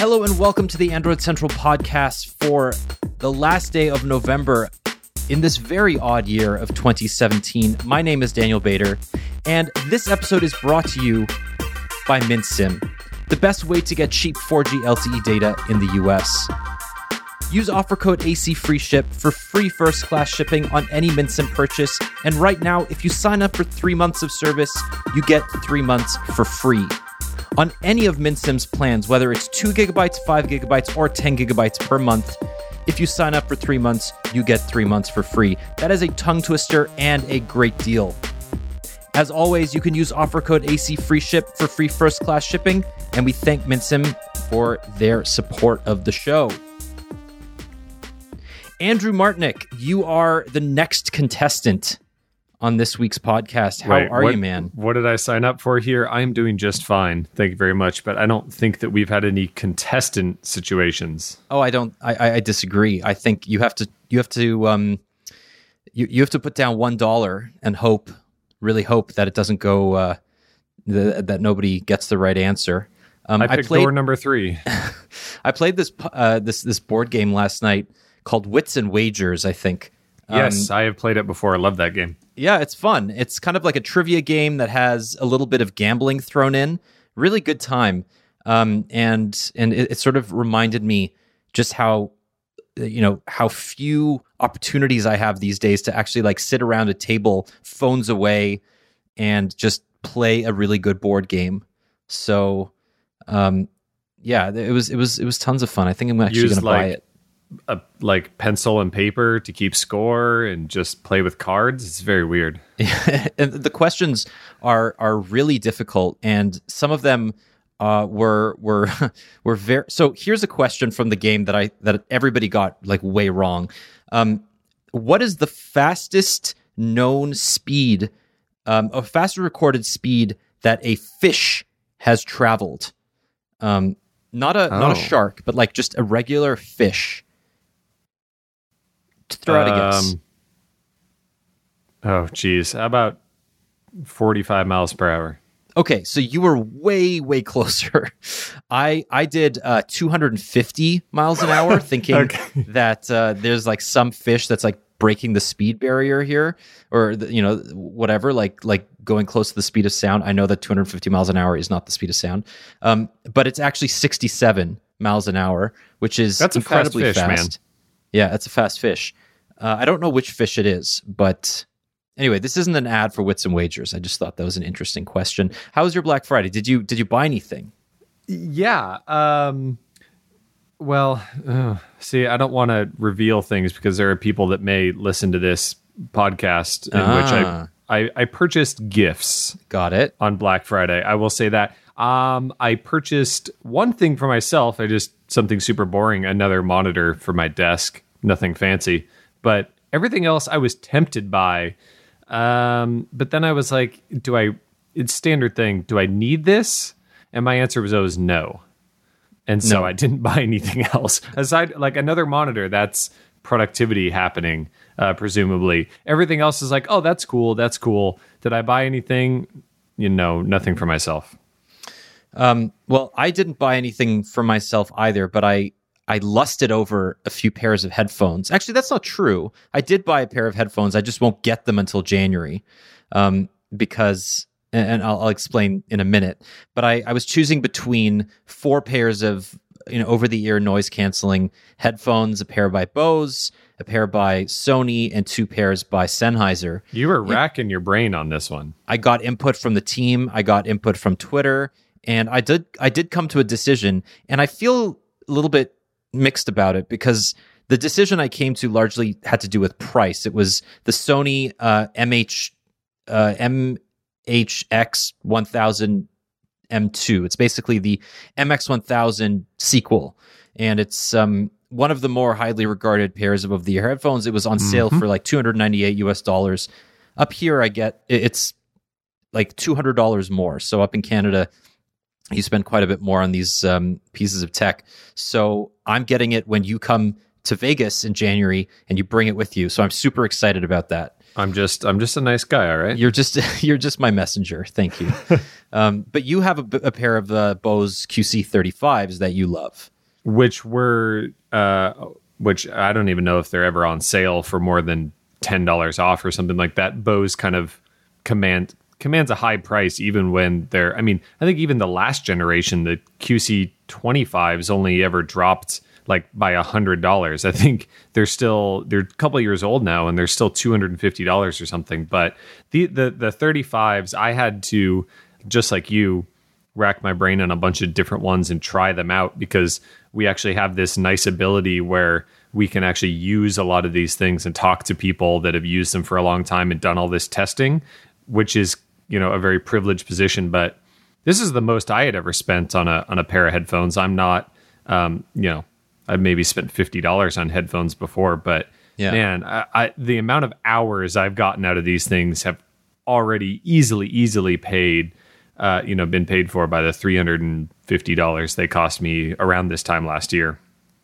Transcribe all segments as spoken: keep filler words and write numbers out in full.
Hello and welcome to the Android Central podcast for the last day of November in this very odd year of twenty seventeen. My name is Daniel Bader, and this episode is brought to you by MintSim, the best way to get cheap four G L T E data in the U S. Use offer code A C Free Ship for free first class shipping on any MintSim purchase. And right now, if you sign up for three months of service, you get three months for free. On any of MintSim's plans, whether it's two gigabytes, five gigabytes, or ten gigabytes per month, if you sign up for three months, you get three months for free. That is a tongue twister and a great deal. As always, you can use offer code A C Free Ship for free first class shipping, and we thank MintSim for their support of the show. Andrew Martinick, you are the next contestant on this week's podcast. How Wait, are what, you, man? What did I sign up for here? I'm doing just fine. Thank you very much. But I don't think that we've had any contestant situations. Oh, I don't. I, I disagree. I think you have to. You have to. Um, you you have to put down one dollar and hope, really hope that it doesn't go. Uh, the, that nobody gets the right answer. Um, I picked I played, door number three. I played this uh, this this board game last night called Wits and Wagers, I think. Yes, um, I have played it before. I love that game. Yeah, it's fun. It's kind of like a trivia game that has a little bit of gambling thrown in. Really good time. Um, and and it, it sort of reminded me just how, you know, how few opportunities I have these days to actually like sit around a table, phones away, and just play a really good board game. So, um, yeah, it was it was it was tons of fun. I think I'm actually going to buy it. A, like pencil and paper to keep score and just play with cards. It's very weird. And the questions are are really difficult, and some of them uh, were were were very. So here's a question from the game that I that everybody got like way wrong. Um, what is the fastest known speed, um, a fastest recorded speed that a fish has traveled? Um, not a oh. not a shark, but like just a regular fish. Throw out a guess. Um, oh, geez. How about forty-five miles per hour? Okay, so you were way, way closer. I I did uh, two hundred fifty miles an hour, thinking okay. that uh, there's like some fish that's like breaking the speed barrier here, or the, you know, whatever, like like going close to the speed of sound. I know that two hundred fifty miles an hour is not the speed of sound, um, but it's actually sixty-seven miles an hour, which is that's incredibly a fast. Fish, fast. Man. Yeah, it's a fast fish. Uh, I don't know which fish it is, but anyway, this isn't an ad for Wits and Wagers. I just thought that was an interesting question. How was your Black Friday? Did you did you buy anything? Yeah. Um, well, uh, see, I don't want to reveal things because there are people that may listen to this podcast in ah. which I, I I purchased gifts. Got it. On Black Friday. I will say that. Um, I purchased one thing for myself. I just something super boring, another monitor for my desk. Nothing fancy, but everything else I was tempted by. Um, but then I was like, do I, it's standard thing. Do I need this? And my answer was always no. And so no. I didn't buy anything else aside, like another monitor. That's productivity happening, uh, presumably. Everything else is like, oh, that's cool. That's cool. Did I buy anything? You know, nothing for myself. Um, well, I didn't buy anything for myself either, but I, I lusted over a few pairs of headphones. Actually, that's not true. I did buy a pair of headphones. I just won't get them until January, um, because, and I'll, I'll explain in a minute. But I, I was choosing between four pairs of, you know, over-the-ear noise canceling headphones, a pair by Bose, a pair by Sony, and two pairs by Sennheiser. You were racking your brain on this one. I got input from the team. I got input from Twitter, and I did. I did come to a decision, and I feel a little bit mixed about it because the decision I came to largely had to do with price. It was the Sony uh, M H uh, M H X one thousand M two. It's basically the M X one thousand sequel, and it's um, one of the more highly regarded pairs of over-the-ear headphones. It was on sale mm-hmm. for like two hundred ninety-eight U S dollars. Up here, I get it's like two hundred dollars more. So up in Canada, you spend quite a bit more on these um, pieces of tech. So I'm getting it when you come to Vegas in January and you bring it with you. So I'm super excited about that. I'm just I'm just a nice guy, all right? You're just you're just my messenger. Thank you. um, but you have a, a pair of the Bose Q C thirty-fives that you love. which were uh, which I don't even know if they're ever on sale for more than ten dollars off or something like that. Bose kind of command commands a high price even when they're, I mean, I think even the last generation, the Q C twenty-fives only ever dropped like by a hundred dollars. I think they're still, they're a couple of years old now and they're still two hundred fifty dollars or something. But the, the, the thirty-fives, I had to, just like you, rack my brain on a bunch of different ones and try them out, because we actually have this nice ability where we can actually use a lot of these things and talk to people that have used them for a long time and done all this testing, which is, you know, a very privileged position. But this is the most I had ever spent on a on a pair of headphones. I'm not, um, you know, I've maybe spent fifty dollars on headphones before, but yeah. man, I, I, the amount of hours I've gotten out of these things have already easily, easily paid, uh, you know, been paid for by the three hundred fifty dollars they cost me around this time last year.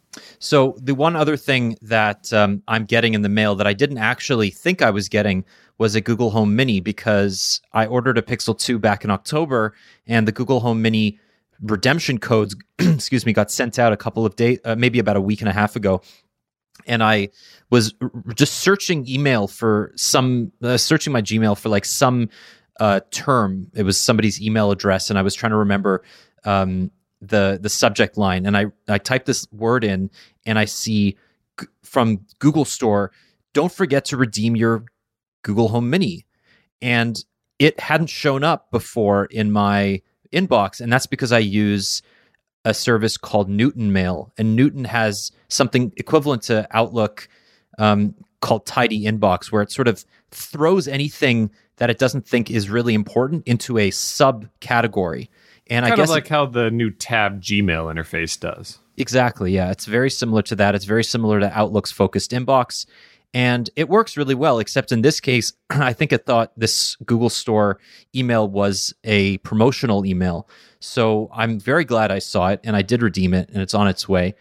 So the one other thing that um, I'm getting in the mail that I didn't actually think I was getting was a Google Home Mini, because I ordered a Pixel two back in October, and the Google Home Mini redemption codes, excuse me, got sent out a couple of days, uh, maybe about a week and a half ago. And I was r- just searching email for some, uh, searching my Gmail for like some uh, term. It was somebody's email address, and I was trying to remember um, the the subject line. And I, I typed this word in, and I see g- from Google Store, don't forget to redeem your Google Home Mini. And it hadn't shown up before in my inbox, and that's because I use a service called Newton Mail, and Newton has something equivalent to Outlook um, called Tidy Inbox, where it sort of throws anything that it doesn't think is really important into a subcategory. And kind I guess of like it, how the new Tab Gmail interface does. Exactly, yeah. It's very similar to that. It's very similar to Outlook's focused inbox, and it works really well, except in this case, I think it thought this Google Store email was a promotional email. So I'm very glad I saw it, and I did redeem it, and it's on its way.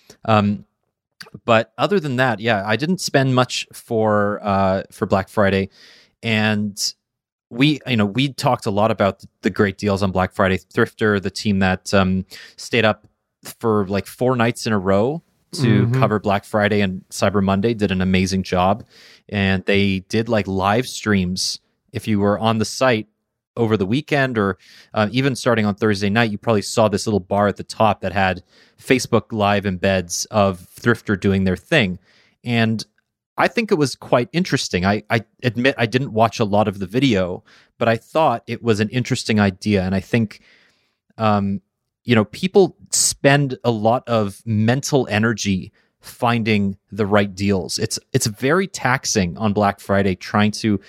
Um, but other than that, yeah, I didn't spend much for uh, for Black Friday, and we, you know, we talked a lot about the great deals on Black Friday. Thrifter, the team that um, stayed up for like four nights in a row to mm-hmm. cover Black Friday and Cyber Monday, did an amazing job. And they did like live streams. If you were on the site over the weekend, or uh, even starting on Thursday night, you probably saw this little bar at the top that had Facebook Live embeds of Thrifter doing their thing. And I think it was quite interesting. I, I admit I didn't watch a lot of the video, but I thought it was an interesting idea. And I think, um, you know, people spend a lot of mental energy finding the right deals. It's it's very taxing on Black Friday trying to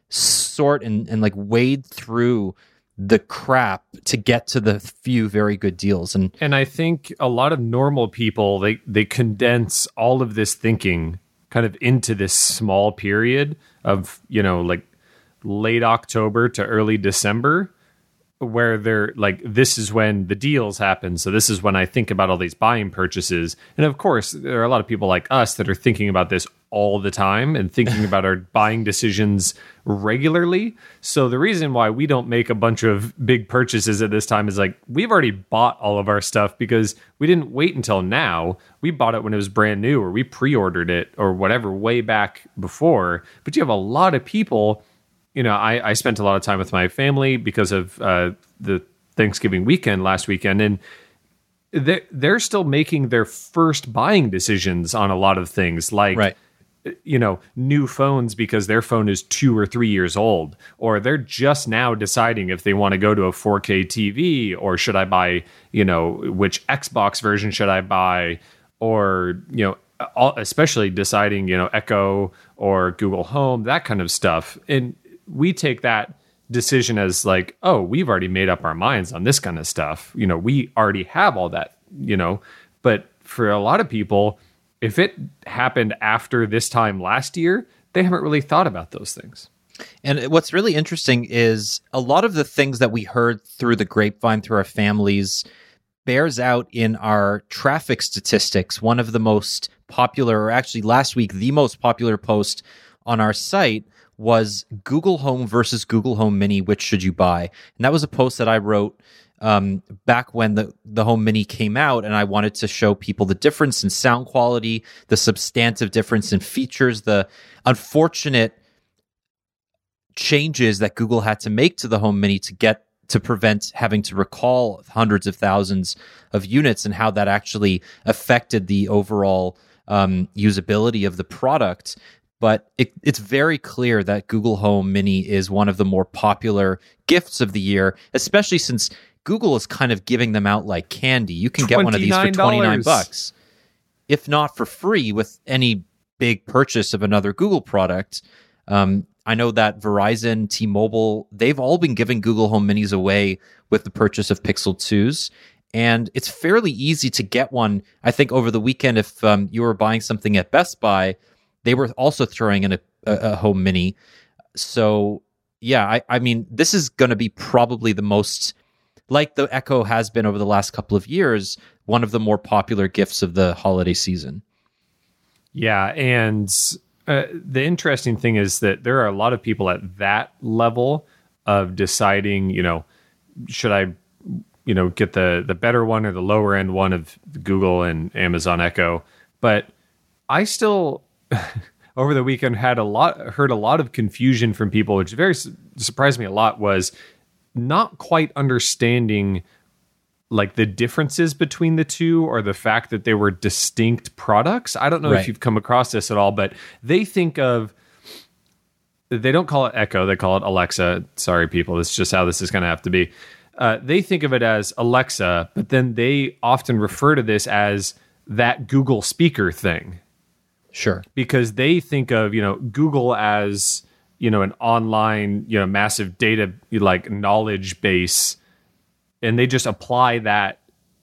sort and, and like wade through the crap to get to the few very good deals. And and I think a lot of normal people, they they condense all of this thinking kind of into this small period of, you know, like late October to early December, where they're like, this is when the deals happen. So this is when I think about all these buying purchases. And of course, there are a lot of people like us that are thinking about this all the time and thinking about our buying decisions regularly. So the reason why we don't make a bunch of big purchases at this time is like, we've already bought all of our stuff because we didn't wait until now. We bought it when it was brand new, or we pre-ordered it or whatever way back before. But you have a lot of people. You know, I, I spent a lot of time with my family because of uh, the Thanksgiving weekend last weekend, and they're, they're still making their first buying decisions on a lot of things, like, right. you know, new phones because their phone is two or three years old, or they're just now deciding if they want to go to a four K T V, or should I buy, you know, which Xbox version should I buy, or, you know, all, especially deciding, you know, Echo or Google Home, that kind of stuff. And we take that decision as like, oh, we've already made up our minds on this kind of stuff. You know, we already have all that, you know, but for a lot of people, if it happened after this time last year, they haven't really thought about those things. And what's really interesting is a lot of the things that we heard through the grapevine, through our families, bears out in our traffic statistics. One of the most popular, or actually last week, the most popular post on our site was Google Home versus Google Home Mini, which should you buy? And that was a post that I wrote um, back when the, the Home Mini came out, and I wanted to show people the difference in sound quality, the substantive difference in features, the unfortunate changes that Google had to make to the Home Mini to get to prevent having to recall hundreds of thousands of units, and how that actually affected the overall um, usability of the product. But it, it's very clear that Google Home Mini is one of the more popular gifts of the year, especially since Google is kind of giving them out like candy. You can get one of these for twenty-nine bucks, if not for free, with any big purchase of another Google product. Um, I know that Verizon, T-Mobile, they've all been giving Google Home Minis away with the purchase of Pixel twos. And it's fairly easy to get one. I think over the weekend, if um, you were buying something at Best Buy, they were also throwing in a, a, a Home Mini. So, yeah, I, I mean, this is going to be probably the most, like the Echo has been over the last couple of years, one of the more popular gifts of the holiday season. Yeah, and uh, the interesting thing is that there are a lot of people at that level of deciding, you know, should I, you know, get the the better one or the lower end one of Google and Amazon Echo. But I still, over the weekend, had a lot heard a lot of confusion from people, which very su- surprised me a lot, was not quite understanding like the differences between the two, or the fact that they were distinct products. I don't know Right. if you've come across this at all, but they think of, they don't call it Echo, they call it Alexa. Sorry, people, it's just how this is going to have to be. Uh, they think of it as Alexa, but then they often refer to this as that Google speaker thing. Sure. Because they think of, you know, Google as, you know, an online, you know, massive data, like knowledge base, and they just apply that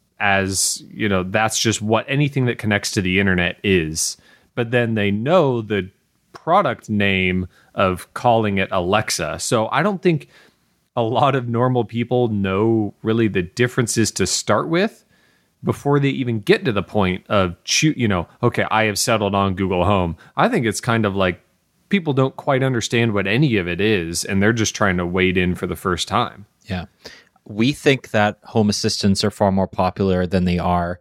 as, you know, that's just what anything that connects to the internet is. But then they know the product name of calling it Alexa. So I don't think a lot of normal people know really the differences to start with before they even get to the point of, you know, okay, I have settled on Google Home. I think it's kind of like people don't quite understand what any of it is, and they're just trying to wade in for the first time. Yeah. We think that home assistants are far more popular than they are.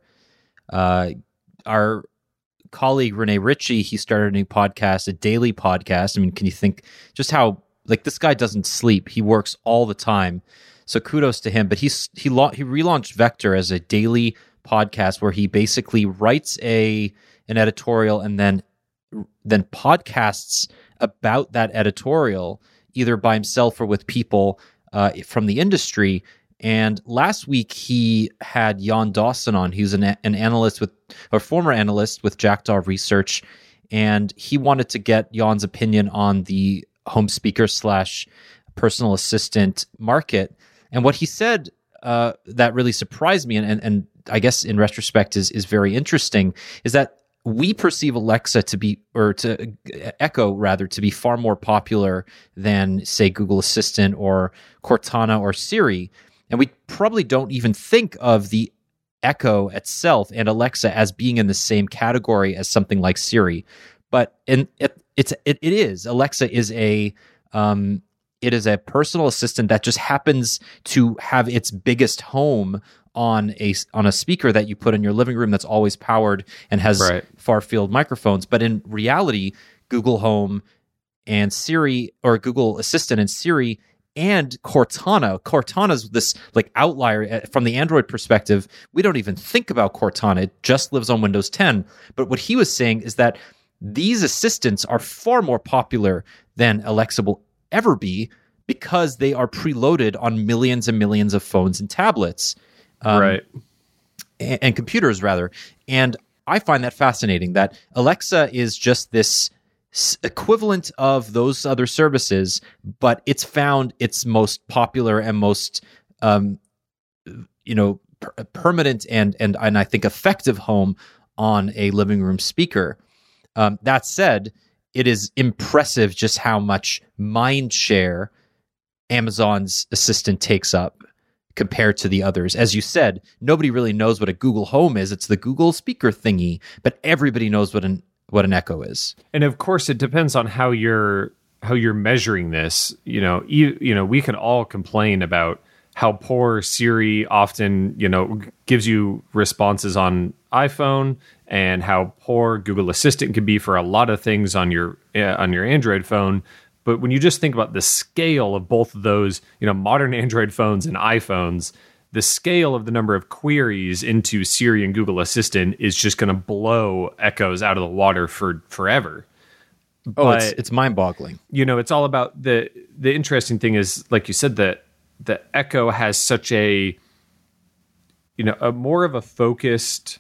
Uh, our colleague, Renee Ritchie, he started a new podcast, a daily podcast. I mean, can you think just how, like, this guy doesn't sleep. He works all the time. So kudos to him. But he's, he, la- he relaunched Vector as a daily podcast where he basically writes a an editorial and then then podcasts about that editorial, either by himself or with people uh, from the industry. And last week he had Jan Dawson on. He's an, an analyst with, or former analyst with Jackdaw Research, and he wanted to get Jan's opinion on the home speaker slash personal assistant market. And what he said uh, that really surprised me, and, and, and I guess in retrospect is is very interesting, is that we perceive Alexa to be, or to Echo rather, to be far more popular than, say, Google Assistant or Cortana or Siri. And we probably don't even think of the Echo itself and Alexa as being in the same category as something like Siri. But in, it, it's it, it is. Alexa is a um, it is a personal assistant that just happens to have its biggest home on a on a speaker that you put in your living room that's always powered and has Right. far field microphones. But in reality, Google Home and Siri, or Google Assistant and Siri and Cortana, Cortana's this like outlier from the Android perspective. We don't even think about Cortana. It just lives on Windows ten. But what he was saying is that these assistants are far more popular than Alexa will ever be because they are preloaded on millions and millions of phones and tablets. Um, right. And, and computers, rather. And I find that fascinating, that Alexa is just this s- equivalent of those other services, but it's found its most popular and most, um, you know, per- permanent and, and, and I think effective home on a living room speaker. Um, that said, it is impressive just how much mind share Amazon's Assistant takes up compared to the others. As you said, nobody really knows what a Google Home is. It's the Google speaker thingy, but everybody knows what an what an Echo is. And of course, it depends on how you're how you're measuring this. You know, you you know, we can all complain about how poor Siri often, you know, gives you responses on iPhone, and how poor Google Assistant can be for a lot of things on your uh, on your Android phone. But when you just think about the scale of both of those, you know, modern Android phones and iPhones, the scale of the number of queries into Siri and Google Assistant is just going to blow Echoes out of the water for forever. Oh, but, it's, it's mind-boggling. You know, it's all about the the interesting thing is, like you said, that the Echo has such a, you know, a more of a focused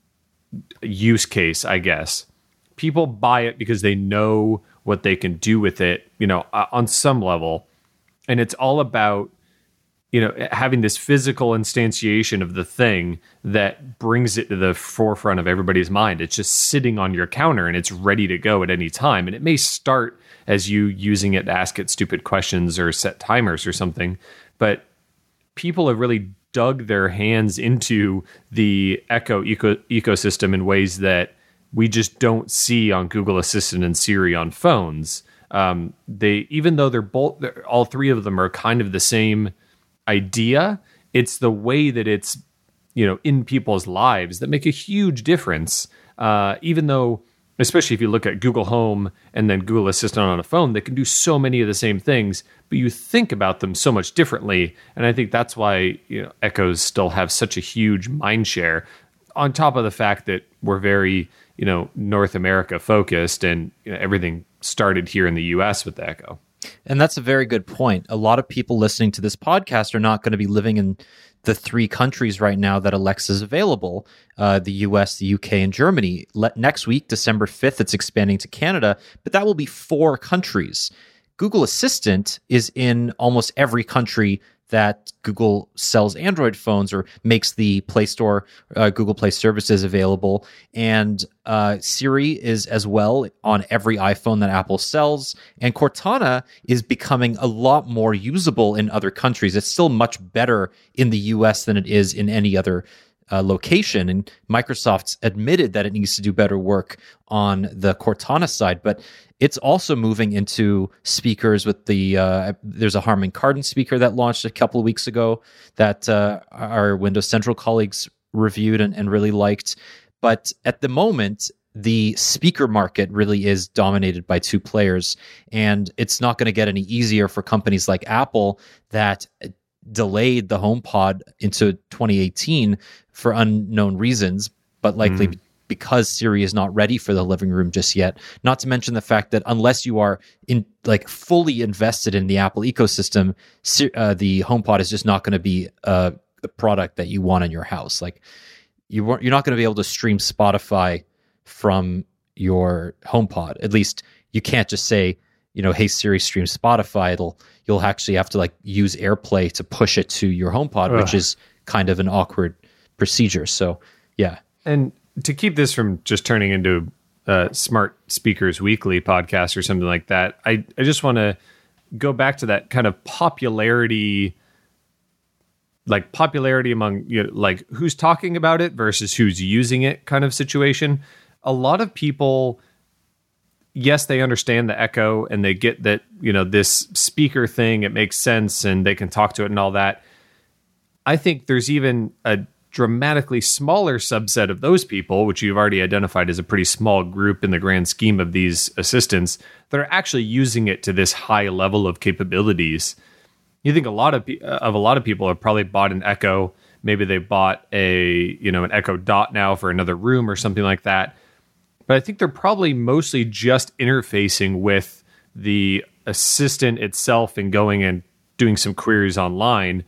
use case, I guess. People buy it because they know what they can do with it, you know, uh, on some level. And it's all about, you know, having this physical instantiation of the thing that brings it to the forefront of everybody's mind. It's just sitting on your counter and it's ready to go at any time. And it may start as you using it to ask it stupid questions or set timers or something. But people have really dug their hands into the Echo eco- ecosystem in ways that we just don't see on Google Assistant and Siri on phones. Um, they, even though they're both, they're, all three of them are kind of the same idea, it's the way that it's, you know, in people's lives that make a huge difference. Uh, even though, especially if you look at Google Home and then Google Assistant on a phone, they can do so many of the same things, but you think about them so much differently. And I think that's why, you know, Echoes still have such a huge mind share, on top of the fact that we're very, you know, North America focused, and you know, everything started here in the U S with the Echo. And that's a very good point. A lot of people listening to this podcast are not going to be living in the three countries right now that Alexa is available, uh, the U S, the U K, and Germany. Le- next week, December fifth, it's expanding to Canada, but that will be four countries. Google Assistant is in almost every country that Google sells Android phones or makes the Play Store, uh, Google Play services available. And uh, Siri is as well on every iPhone that Apple sells. And Cortana is becoming a lot more usable in other countries. It's still much better in the U S than it is in any other Uh, location, and Microsoft's admitted that it needs to do better work on the Cortana side, but it's also moving into speakers with the, uh, there's a Harman Kardon speaker that launched a couple of weeks ago that uh, our Windows Central colleagues reviewed and, and really liked. But at the moment, the speaker market really is dominated by two players, and it's not going to get any easier for companies like Apple that delayed the HomePod into twenty eighteen for unknown reasons, but likely mm. because Siri is not ready for the living room just yet. Not to mention the fact that unless you are in like fully invested in the Apple ecosystem, uh, the HomePod is just not going to be a, a product that you want in your house. Like you weren't, you're not going to be able to stream Spotify from your HomePod. At least you can't just say, you know, hey Siri, stream Spotify. It'll you'll actually have to like use AirPlay to push it to your HomePod, Ugh. which is kind of an awkward procedure. So yeah. And to keep this from just turning into a Smart Speakers Weekly podcast or something like that, I, I just want to go back to that kind of popularity, like popularity among, you know, like who's talking about it versus who's using it kind of situation. A lot of people, yes, they understand the Echo and they get that, you know, this speaker thing, it makes sense and they can talk to it and all that. I think there's even a dramatically smaller subset of those people, which you've already identified as a pretty small group in the grand scheme of these assistants, that are actually using it to this high level of capabilities. You think a lot of of a lot of people have probably bought an Echo. Maybe they bought a, you know, an Echo Dot now for another room or something like that. But I think they're probably mostly just interfacing with the assistant itself and going and doing some queries online.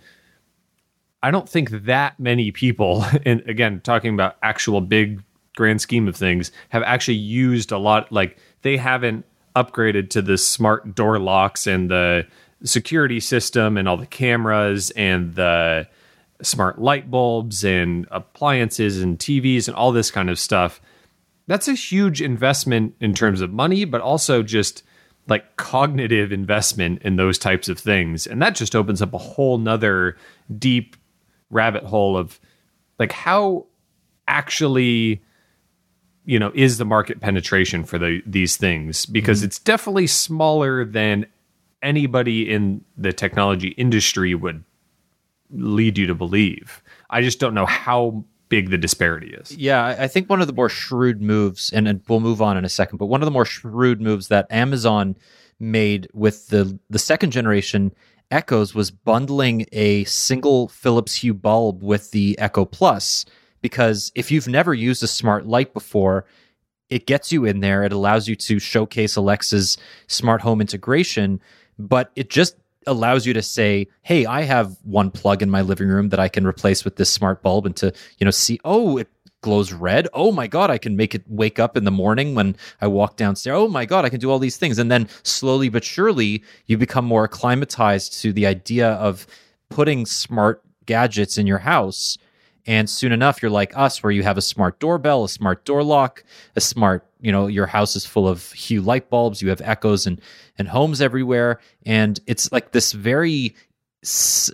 I don't think that many people, and again, talking about actual big grand scheme of things, have actually used a lot. Like they haven't upgraded to the smart door locks and the security system and all the cameras and the smart light bulbs and appliances and T Vs and all this kind of stuff. That's a huge investment in terms of money, but also just like cognitive investment in those types of things. And that just opens up a whole nother deep rabbit hole of like how actually, you know, is the market penetration for the these things? Because mm-hmm. it's definitely smaller than anybody in the technology industry would lead you to believe. I just don't know how big the disparity is. Yeah, I I think one of the more shrewd moves, and, and we'll move on in a second, but one of the more shrewd moves that Amazon made with the the second generation Echoes was bundling a single Philips Hue bulb with the Echo Plus, because if you've never used a smart light before, it gets you in there. It allows you to showcase Alexa's smart home integration, but it just allows you to say, hey, I have one plug in my living room that I can replace with this smart bulb, and to, you know, see, oh, it glows red. Oh my God, I can make it wake up in the morning when I walk downstairs. Oh my God, I can do all these things. And then slowly but surely, you become more acclimatized to the idea of putting smart gadgets in your house. And soon enough, you're like us, where you have a smart doorbell, a smart door lock, a smart, you know, your house is full of Hue light bulbs. You have Echoes and, and homes everywhere. And it's like this very s-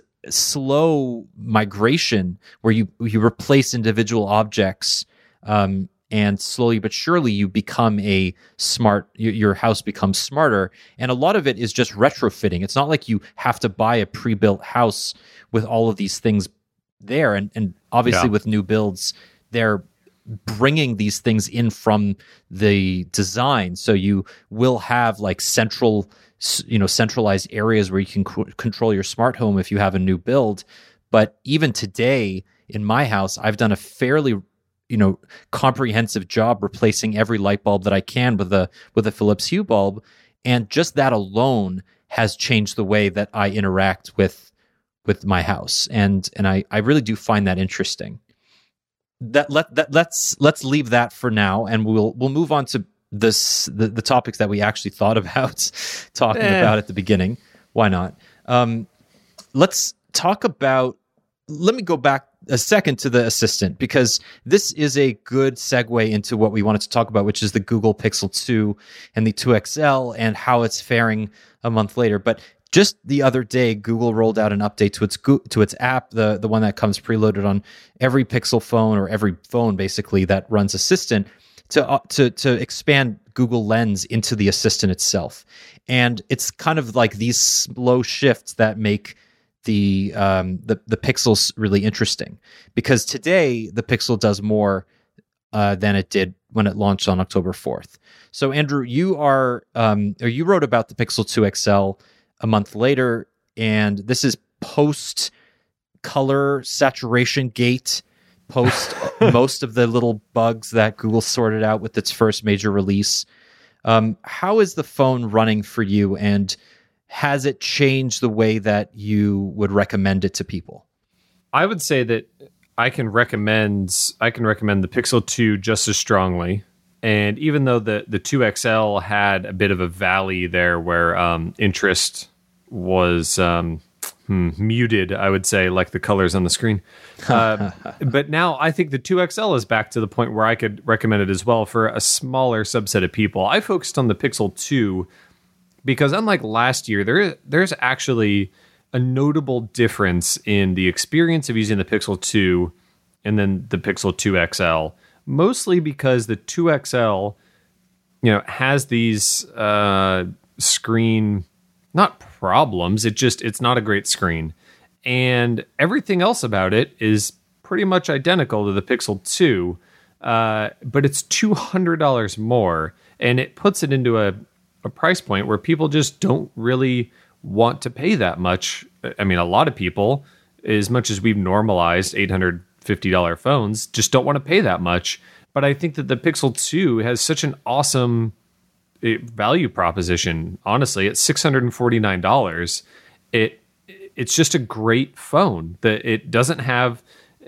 slow migration where you, you replace individual objects, um, and slowly but surely you become a smart, your, your house becomes smarter. And a lot of it is just retrofitting. It's not like you have to buy a pre-built house with all of these things there. And, and obviously Yeah. with new builds, they're bringing these things in from the design. So you will have like central, you know, centralized areas where you can c- control your smart home if you have a new build. But even today in my house, I've done a fairly, you know, comprehensive job replacing every light bulb that I can with a with a Philips Hue bulb. And just that alone has changed the way that I interact with with my house. And and I, I really do find that interesting. That let that let's let's leave that for now, and we'll we'll move on to this the, the topics that we actually thought about talking Eh. about at the beginning. Why not? Um, let's talk about. Let me go back a second to the Assistant, because this is a good segue into what we wanted to talk about, which is the Google Pixel two and the two X L and how it's faring a month later. But just the other day, Google rolled out an update to its Go- to its app, the the one that comes preloaded on every Pixel phone, or every phone basically that runs Assistant, to uh, to to expand Google Lens into the Assistant itself. And it's kind of like these slow shifts that make the um, the the Pixels really interesting, because today the Pixel does more uh, than it did when it launched on October fourth. So Andrew, you are um, or you wrote about the Pixel two X L a month later, and this is post color saturation gate, post most of the little bugs that Google sorted out with its first major release. Um, how is the phone running for you, and has it changed the way that you would recommend it to people? I would say that I can recommend I can recommend the Pixel two just as strongly. And even though the, the two X L had a bit of a valley there where um, interest was um, hmm, muted, I would say, like the colors on the screen. Uh, but now I think the two X L is back to the point where I could recommend it as well for a smaller subset of people. I focused on the Pixel two because unlike last year, there there's actually a notable difference in the experience of using the Pixel two and then the Pixel two X L. Mostly because the two X L, you know, has these uh, screen, not problems, it just, it's not a great screen. And everything else about it is pretty much identical to the Pixel two, uh, but it's two hundred dollars more. And it puts it into a, a price point where people just don't really want to pay that much. I mean, a lot of people, as much as we've normalized eight hundred fifty dollars phones, just don't want to pay that much. But I think that the Pixel two has such an awesome value proposition. Honestly, at six hundred forty-nine dollars, it it's just a great phone. That it doesn't have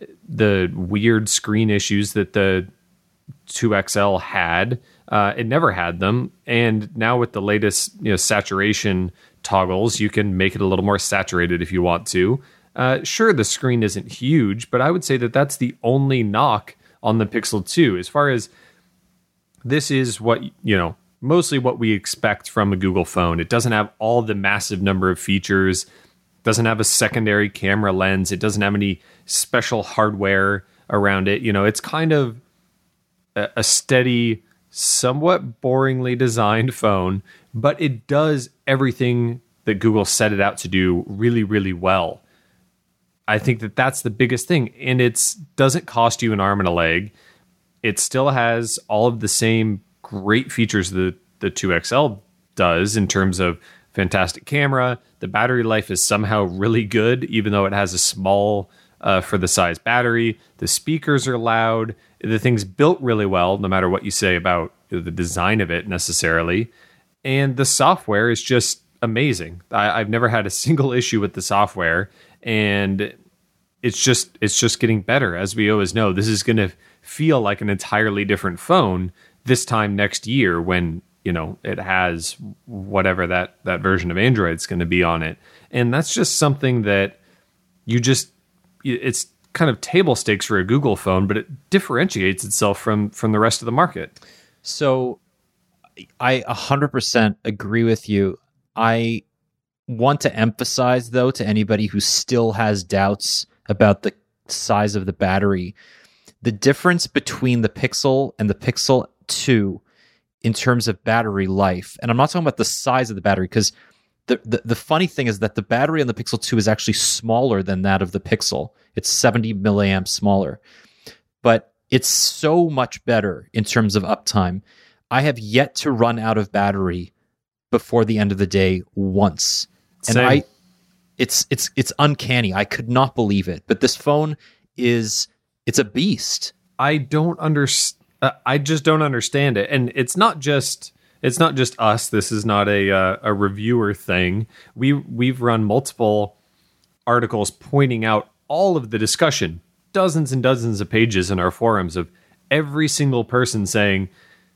the weird screen issues that the two X L had. Uh, it never had them, and now with the latest, you know, saturation toggles, you can make it a little more saturated if you want to. Uh, sure, the screen isn't huge, but I would say that that's the only knock on the Pixel two. As far as this is what, you know, mostly what we expect from a Google phone. It doesn't have all the massive number of features, doesn't have a secondary camera lens, it doesn't have any special hardware around it. You know, it's kind of a, a steady, somewhat boringly designed phone, but it does everything that Google set it out to do really, really well. I think that that's the biggest thing. And it's doesn't cost you an arm and a leg. It still has all of the same great features that the two X L does in terms of fantastic camera. The battery life is somehow really good, even though it has a small uh, for the size battery. The speakers are loud. The thing's built really well, no matter what you say about the design of it necessarily. And the software is just amazing. I, I've never had a single issue with the software, and it's just it's just getting better. As we always know, this is going to feel like an entirely different phone this time next year when, you know, it has whatever that that version of Android is going to be on it. And that's just something that you just it's kind of table stakes for a Google phone, but it differentiates itself from from the rest of the market. So I one hundred percent agree with you. I want to emphasize, though, to anybody who still has doubts about the size of the battery, the difference between the Pixel and the Pixel two in terms of battery life. And I'm not talking about the size of the battery, because the, the, the funny thing is that the battery on the Pixel two is actually smaller than that of the Pixel. It's seventy milliamps smaller. But it's so much better in terms of uptime. I have yet to run out of battery before the end of the day once. And Same. I it's it's it's uncanny. I could not believe it. But this phone is it's a beast. I don't understand. Uh, I just don't understand it. And it's not just it's not just us. This is not a uh, a reviewer thing. We we've run multiple articles pointing out all of the discussion, dozens and dozens of pages in our forums of every single person saying,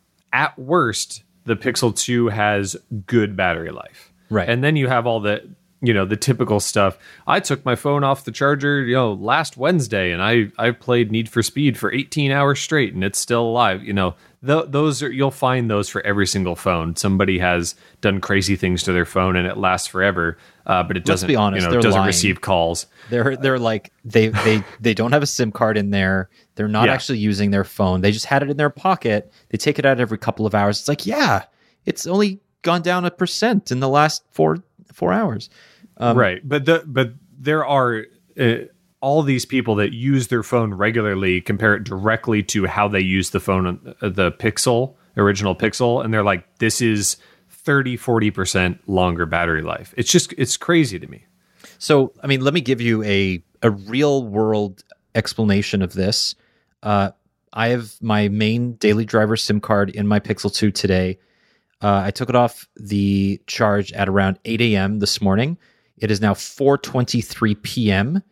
at worst, the Pixel two has good battery life. Right. And then you have all the, you know, the typical stuff. I took my phone off the charger, you know, last Wednesday, and I, I played Need for Speed for eighteen hours straight, and it's still alive. You know, th- those are, you'll find those for every single phone. Somebody has done crazy things to their phone, and it lasts forever, uh, but it doesn't, Let's be honest, you know, they're doesn't lying. receive calls. They're they're like they they they don't have a SIM card in there. They're not Yeah. actually using their phone. They just had it in their pocket. They take it out every couple of hours. It's like, yeah, it's only gone down a percent in the last four four hours. Um, Right, but the but there are uh, all these people that use their phone regularly, compare it directly to how they use the phone, uh, the Pixel, original Pixel, and they're like, this is thirty, forty percent longer battery life. It's just, it's crazy to me. So, I mean, let me give you a a real world explanation of this. Uh, I have my main daily driver SIM card in my Pixel two today. Uh, I took it off the charge at around eight a.m. this morning. It is now four twenty-three p.m.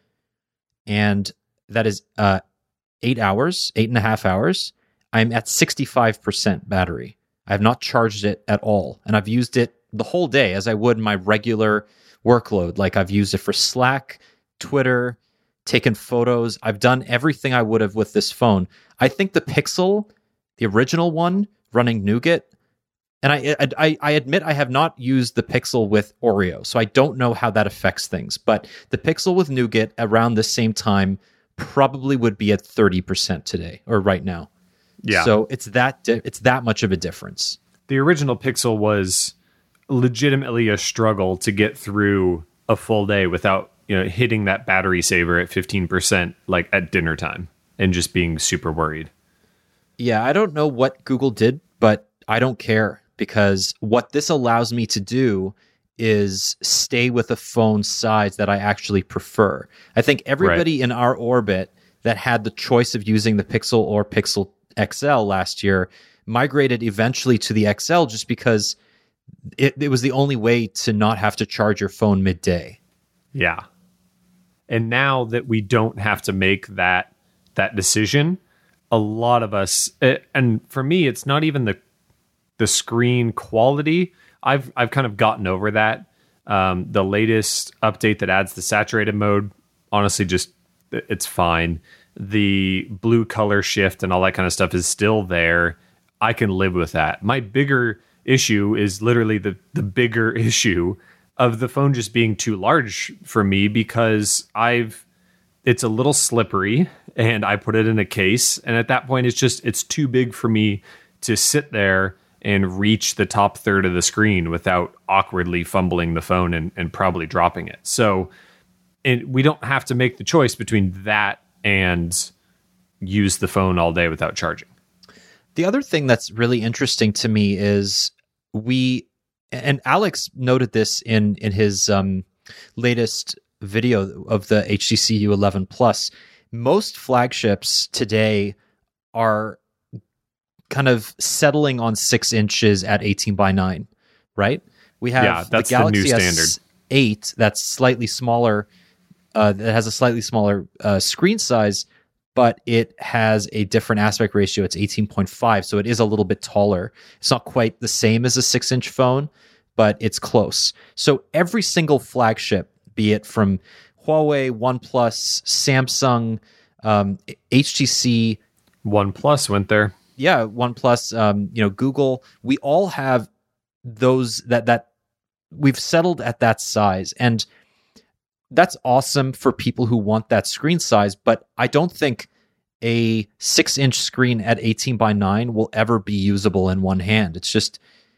and that is uh, eight hours, eight and a half hours. I'm at sixty-five percent battery. I have not charged it at all, and I've used it the whole day as I would my regular workload. Like I've used it for Slack, Twitter, taken photos. I've done everything I would have with this phone. I think the Pixel, the original one, running Nougat, and I, I I admit I have not used the Pixel with Oreo, so I don't know how that affects things. But the Pixel with Nougat around the same time probably would be at thirty percent today or right now. Yeah. So it's that di- it's that much of a difference. The original Pixel was legitimately a struggle to get through a full day without, you know, hitting that battery saver at fifteen percent, like at dinner time, and just being super worried. Yeah, I don't know what Google did, but I don't care, because what this allows me to do is stay with a phone size that I actually prefer. I think everybody Right. in our orbit that had the choice of using the Pixel or Pixel X L last year migrated eventually to the X L just because it, it was the only way to not have to charge your phone midday. Yeah. And now that we don't have to make that that decision, a lot of us, and for me, it's not even the the screen quality. I've I've kind of gotten over that. Um, the latest update that adds the saturated mode, honestly, just it's fine. The blue color shift and all that kind of stuff is still there. I can live with that. My bigger issue is literally the the bigger issue of the phone just being too large for me, because I've it's a little slippery and I put it in a case, and at that point it's just it's too big for me to sit there and reach the top third of the screen without awkwardly fumbling the phone and, and probably dropping it. So and we don't have to make the choice between that and use the phone all day without charging. The other thing that's really interesting to me is we, and Alex noted this in in his um, latest video of the H T C U eleven Plus. Most flagships today are kind of settling on six inches at eighteen by nine, right? We have yeah, that's the Galaxy the new S standard. eight that's slightly smaller, uh, that has a slightly smaller uh, screen size, but it has a different aspect ratio. It's eighteen point five, so it is a little bit taller. It's not quite the same as a six-inch phone, but it's close. So every single flagship, be it from Huawei, OnePlus, Samsung, um, H T C, OnePlus went there. Yeah, OnePlus, um, you know, Google, we all have those that that we've settled at that size. And that's awesome for people who want that screen size, but I don't think a six-inch screen at eighteen by nine will ever be usable in one hand. It's just,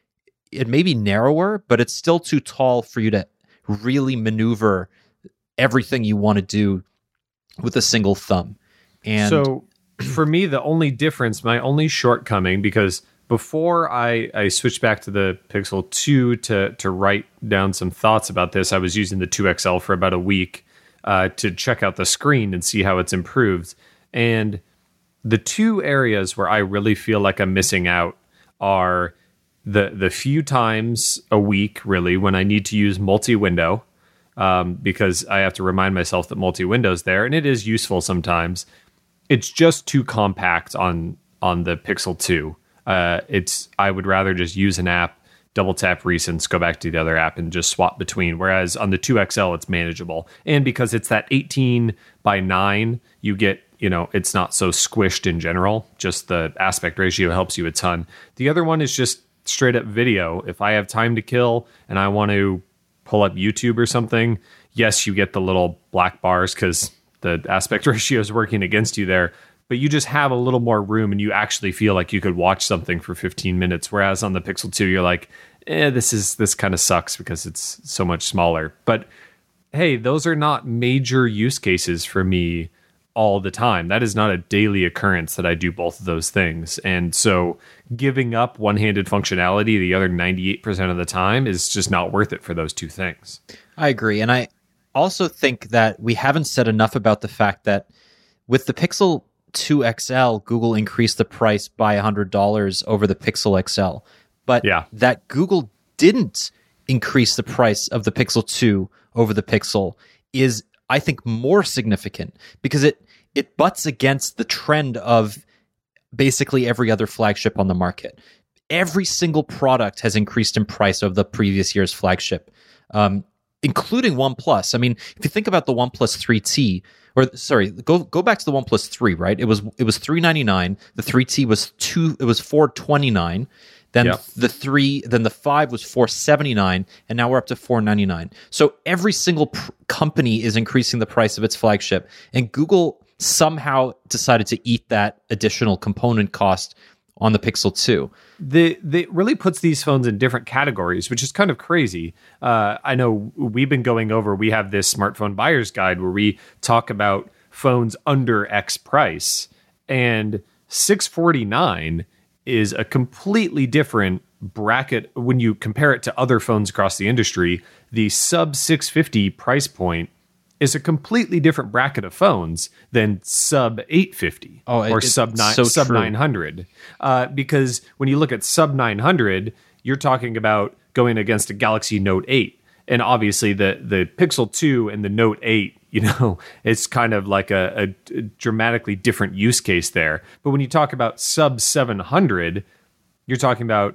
it may be narrower, but it's still too tall for you to really maneuver everything you want to do with a single thumb. And so for me, the only difference, my only shortcoming, because before I, I switched back to the Pixel two to, to write down some thoughts about this, I was using the two X L for about a week uh, to check out the screen and see how it's improved. And the two areas where I really feel like I'm missing out are the the few times a week, really, when I need to use multi-window, um, because I have to remind myself that multi-window is there, and it is useful sometimes. It's just too compact on on the Pixel two. Uh, it's I would rather just use an app, double tap recents, go back to the other app, and just swap between. Whereas on the two X L, it's manageable, and because it's that eighteen by nine, you get, you know, it's not so squished in general. Just the aspect ratio helps you a ton. The other one is just straight up video. If I have time to kill and I want to pull up YouTube or something, yes, you get the little black bars because the aspect ratio is working against you there, but you just have a little more room and you actually feel like you could watch something for fifteen minutes. Whereas on the Pixel two, you're like, eh, this is, this kind of sucks because it's so much smaller. But hey, those are not major use cases for me all the time. That is not a daily occurrence that I do both of those things. And so giving up one-handed functionality the other ninety-eight percent of the time is just not worth it for those two things. I agree. And I also think that we haven't said enough about the fact that with the Pixel two X L, Google increased the price by one hundred dollars over the Pixel X L. But yeah. that Google didn't increase the price of the Pixel two over the Pixel is, I think, more significant because it it butts against the trend of basically every other flagship on the market. Every single product has increased in price over the previous year's flagship, um, including OnePlus. I mean, if you think about the OnePlus three T, or sorry, go go back to the OnePlus three, right? It was it was three ninety-nine. The three T was two. It was four twenty-nine. Then yep. the three, then the five was four seventy-nine, and now we're up to four ninety-nine. So every single pr- company is increasing the price of its flagship, and Google somehow decided to eat that additional component cost on the Pixel two. The, the it really puts these phones in different categories, which is kind of crazy. Uh, I know we've been going over, we have this smartphone buyer's guide where we talk about phones under X price, and six forty-nine is a completely different bracket when you compare it to other phones across the industry. The sub six fifty price point is a completely different bracket of phones than sub eight fifty oh, or it, sub nine, so sub true. nine hundred. Uh, because when you look at sub nine hundred, you're talking about going against a Galaxy Note eight. And obviously the, the Pixel two and the Note eight, you know, it's kind of like a, a dramatically different use case there. But when you talk about sub seven hundred, you're talking about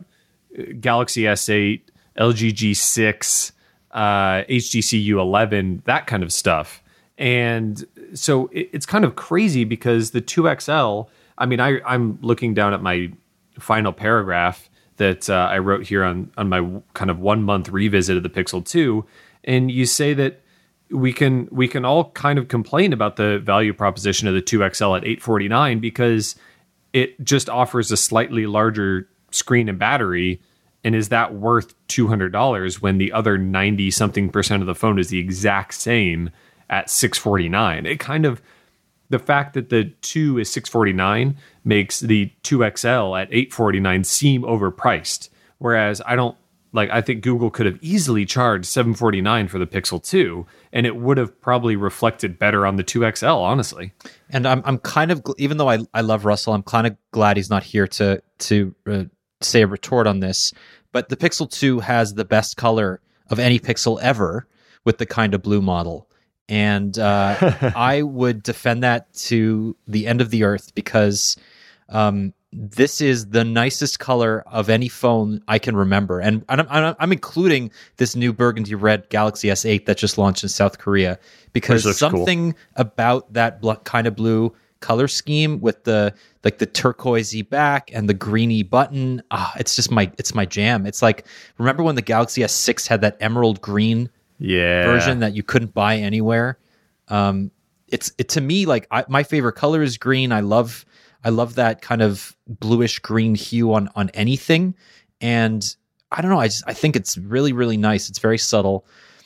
Galaxy S eight, L G G six, uh, H T C U eleven, that kind of stuff. And so it, it's kind of crazy because the two X L, I mean, I, I'm looking down at my final paragraph that uh, I wrote here on, on my kind of one month revisit of the Pixel two. And you say that we can we can all kind of complain about the value proposition of the two X L at eight forty-nine because it just offers a slightly larger screen and battery. And is that worth two hundred dollars when the other ninety something percent of the phone is the exact same at six forty-nine. It kind of, the fact that the two is six forty-nine makes the two X L at eight forty-nine seem overpriced. Whereas I don't, like, I think Google could have easily charged seven forty-nine for the Pixel two, and it would have probably reflected better on the two X L, honestly. And I'm I'm kind of, even though I, I love Russell, I'm kind of glad he's not here to to uh, say a retort on this. But the Pixel two has the best color of any Pixel ever with the kind of blue model. And uh, I would defend that to the end of the earth, because um, this is the nicest color of any phone I can remember. And I'm, I'm, I'm including this new burgundy red Galaxy S eight that just launched in South Korea, because something cool. about that bl- kind of blue color scheme with the like the turquoisey back and the greeny button, ah, it's just my it's my jam. It's like, remember when the Galaxy S six had that emerald green yeah. version that you couldn't buy anywhere? Um, it's it to me, like, I, my favorite color is green. I love I love that kind of bluish green hue on on anything, and I don't know. I just I think it's really really nice. It's very subtle,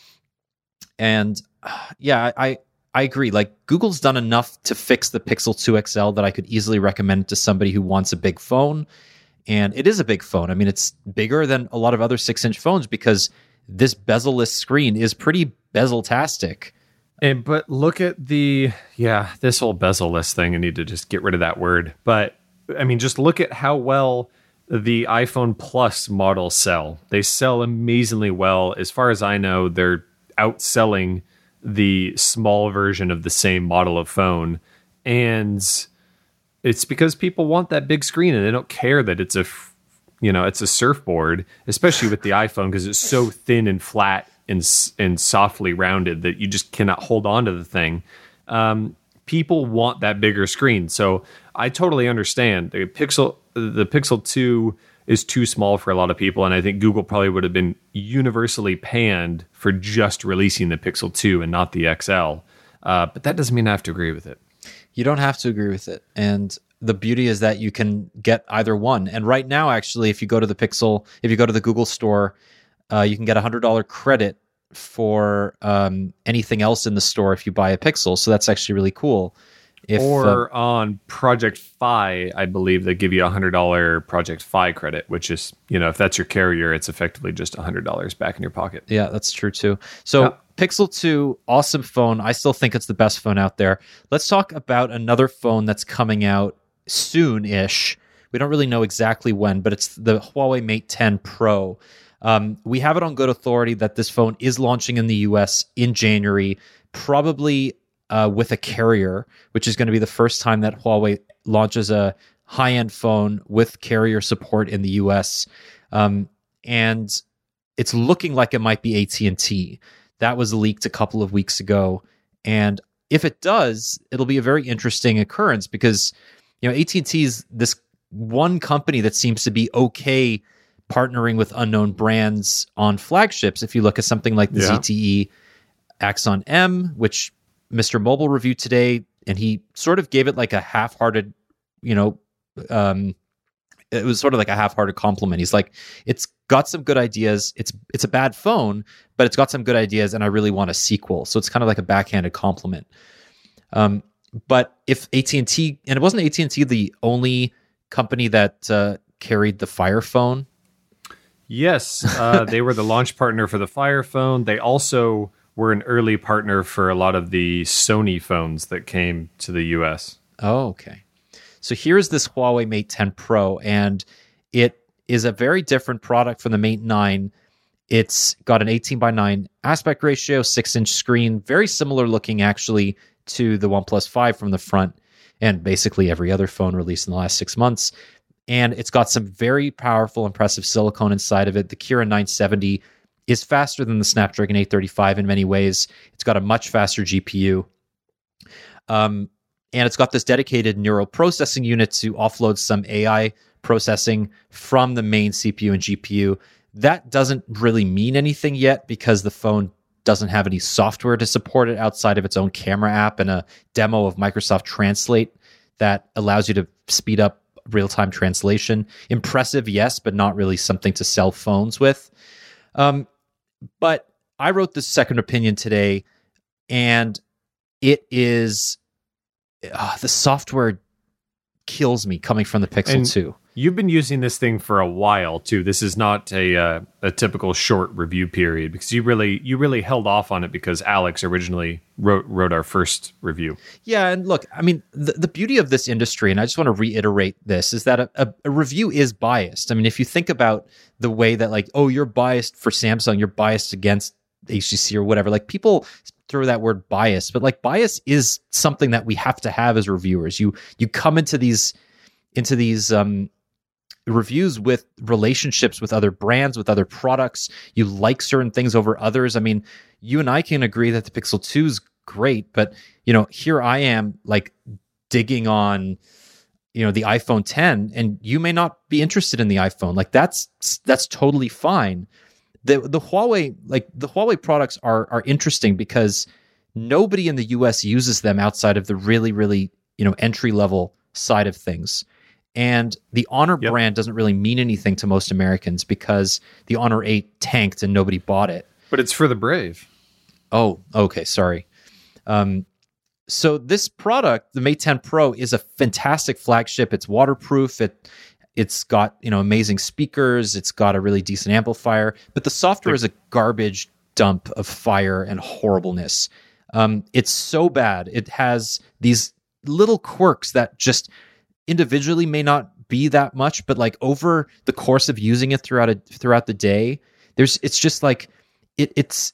and uh, yeah, I. I agree. Like, Google's done enough to fix the Pixel two X L that I could easily recommend to somebody who wants a big phone. And it is a big phone. I mean, it's bigger than a lot of other six-inch phones because this bezel-less screen is pretty bezel-tastic. And, but look at the, yeah, this whole bezel-less thing. I need to just get rid of that word. But, I mean, just look at how well the iPhone Plus models sell. They sell amazingly well. As far as I know, they're outselling the small version of the same model of phone, and it's because people want that big screen and they don't care that it's a, you know, it's a surfboard, especially with the iPhone, because it's so thin and flat and and softly rounded that you just cannot hold on to the thing. Um, people want that bigger screen, so I totally understand. The Pixel, the Pixel two is too small for a lot of people, and I think Google probably would have been universally panned for just releasing the Pixel two and not the X L. Uh, but that doesn't mean I have to agree with it. You don't have to agree with it. And the beauty is that you can get either one. And right now, actually, if you go to the Pixel, if you go to the Google store, uh, you can get a one hundred dollars credit for um, anything else in the store if you buy a Pixel. So that's actually really cool. If, or uh, on Project Fi, I believe they give you a one hundred dollars Project Fi credit, which is, you know, if that's your carrier, it's effectively just one hundred dollars back in your pocket. Yeah, that's true too. So yeah. Pixel two, awesome phone. I still think it's the best phone out there. Let's talk about another phone that's coming out soon-ish. We don't really know exactly when, but it's the Huawei Mate ten Pro. Um, we have it on good authority that this phone is launching in the U S in January, probably Uh, with a carrier, which is going to be the first time that Huawei launches a high-end phone with carrier support in the U S. Um, and it's looking like it might be A T and T. That was leaked a couple of weeks ago. And if it does, it'll be a very interesting occurrence because, you know, A T and T is this one company that seems to be okay partnering with unknown brands on flagships. If you look at something like the yeah. Z T E Axon M, which Mister Mobile reviewed today, and he sort of gave it like a half-hearted, you know, um, it was sort of like a half-hearted compliment. He's like, it's got some good ideas. It's it's a bad phone, but it's got some good ideas, and I really want a sequel. So it's kind of like a backhanded compliment. Um, but if A T and T, and it wasn't A T and T the only company that uh, carried the Fire phone? Yes, uh, they were the launch partner for the Fire phone. They also were an early partner for a lot of the Sony phones that came to the U S. Oh, okay. So here's this Huawei Mate ten Pro, and it is a very different product from the Mate nine. It's got an eighteen by nine aspect ratio, six-inch screen, very similar looking actually to the OnePlus five from the front, and basically every other phone released in the last six months. And it's got some very powerful, impressive silicone inside of it. The Kirin nine seventy is faster than the Snapdragon eight thirty-five in many ways. It's got a much faster G P U. Um, and it's got this dedicated neural processing unit to offload some A I processing from the main C P U and G P U. That doesn't really mean anything yet because the phone doesn't have any software to support it outside of its own camera app and a demo of Microsoft Translate that allows you to speed up real-time translation. Impressive, yes, but not really something to sell phones with. Um, but I wrote this second opinion today, and it is uh, the software kills me coming from the Pixel And two. You've been using this thing for a while too. This is not a uh, a typical short review period because you really you really held off on it because Alex originally wrote wrote our first review. Yeah, and look, I mean, the, the beauty of this industry, and I just want to reiterate this, is that a, a, a review is biased. I mean, if you think about the way that, like, oh, you're biased for Samsung, you're biased against H T C or whatever, like, people throw that word bias, but like, bias is something that we have to have as reviewers. You you come into these into these um reviews with relationships with other brands, with other products. You like certain things over others. I mean, you and I can agree that the Pixel two is great, but you know, here I am like digging on, you know, the iPhone ten, and you may not be interested in the iPhone. Like that's that's totally fine. The the Huawei, like the Huawei products are are interesting because nobody in the U S uses them outside of the really, really, you know, entry level side of things. And the Honor yep. brand doesn't really mean anything to most Americans because the Honor eight tanked and nobody bought it. But it's for the brave. Oh, okay, sorry. Um, so this product, the Mate ten Pro, is a fantastic flagship. It's waterproof. It it's got, you know, amazing speakers. It's got a really decent amplifier. But the software is a garbage dump of fire and horribleness. Um, it's so bad. It has these little quirks that just individually may not be that much, but like over the course of using it throughout a, throughout the day, there's it's just like it it's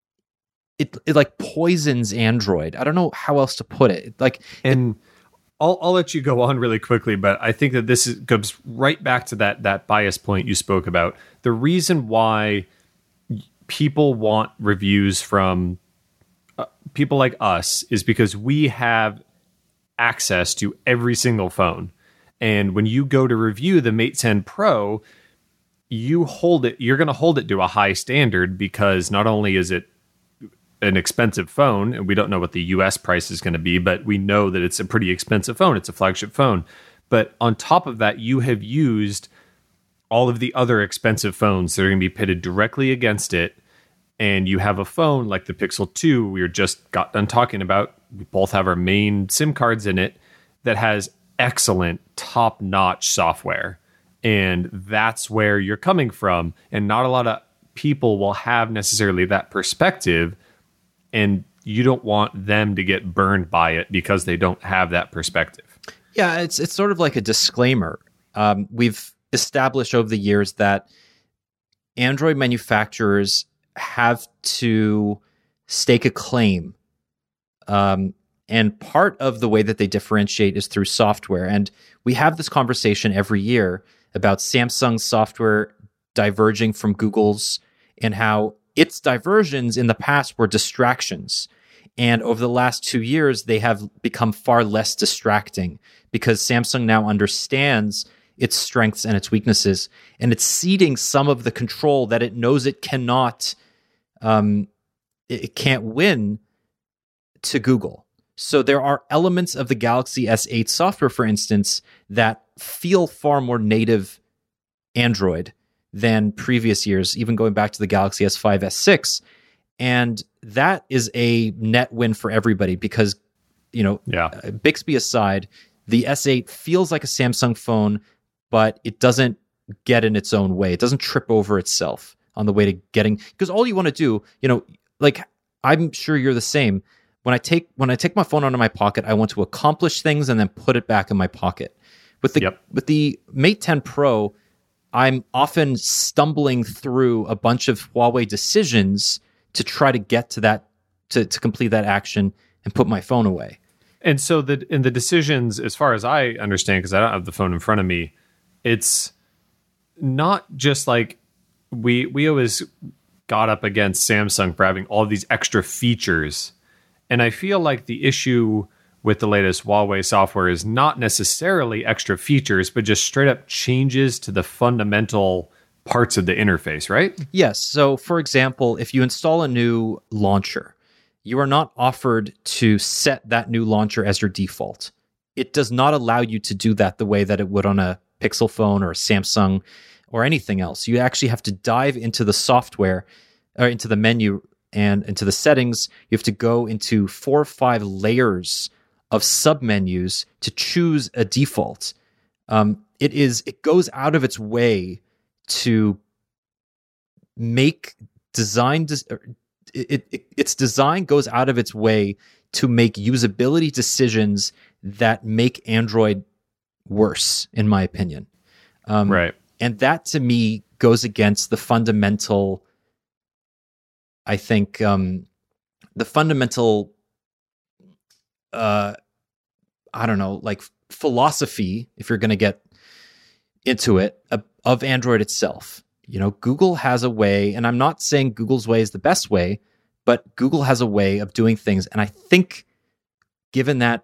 it, it like poisons Android. I don't know how else to put it. Like and. It, I'll I'll let you go on really quickly, but I think that this is, goes right back to that that bias point you spoke about. The reason why people want reviews from uh, people like us is because we have access to every single phone. And when you go to review the Mate ten Pro, you hold it, you're going to hold it to a high standard because not only is it an expensive phone, and we don't know what the U S price is going to be, but we know that it's a pretty expensive phone. It's a flagship phone. But on top of that, you have used all of the other expensive phones that are going to be pitted directly against it. And you have a phone like the Pixel two we were just got done talking about. We both have our main SIM cards in it that has excellent top-notch software. And that's where you're coming from. And not a lot of people will have necessarily that perspective, and you don't want them to get burned by it because they don't have that perspective. Yeah, it's it's sort of like a disclaimer. Um, we've established over the years that Android manufacturers have to stake a claim. Um, and part of the way that they differentiate is through software. And we have this conversation every year about Samsung's software diverging from Google's and how its diversions in the past were distractions. And over the last two years, they have become far less distracting because Samsung now understands its strengths and its weaknesses, and it's ceding some of the control that it knows it cannot, um, it can't win to Google. So there are elements of the Galaxy S eight software, for instance, that feel far more native Android than previous years, even going back to the Galaxy S five, S six. And that is a net win for everybody because, you know, yeah. Bixby aside, the S eight feels like a Samsung phone, but it doesn't get in its own way. It doesn't trip over itself on the way to getting, because all you want to do, you know, like I'm sure you're the same. When I take when I take my phone out of my pocket, I want to accomplish things and then put it back in my pocket. With the yep. with the Mate ten Pro, I'm often stumbling through a bunch of Huawei decisions to try to get to that, to, to complete that action and put my phone away. And so the in the decisions, as far as I understand, because I don't have the phone in front of me, it's not just like we we always got up against Samsung for having all these extra features. And I feel like the issue with the latest Huawei software is not necessarily extra features, but just straight up changes to the fundamental parts of the interface, right? Yes. So, for example, if you install a new launcher, you are not offered to set that new launcher as your default. It does not allow you to do that the way that it would on a Pixel phone or a Samsung or anything else. You actually have to dive into the software or into the menu and into the settings, you have to go into four or five layers of submenus to choose a default. Um, it is it goes out of its way to make design. Des- it, it its design goes out of its way to make usability decisions that make Android worse, in my opinion. Um, right. And that, to me, goes against the fundamental, I think, um, the fundamental, uh, I don't know, like philosophy, if you're going to get into it, of, of Android itself. You know, Google has a way, and I'm not saying Google's way is the best way, but Google has a way of doing things. And I think, given that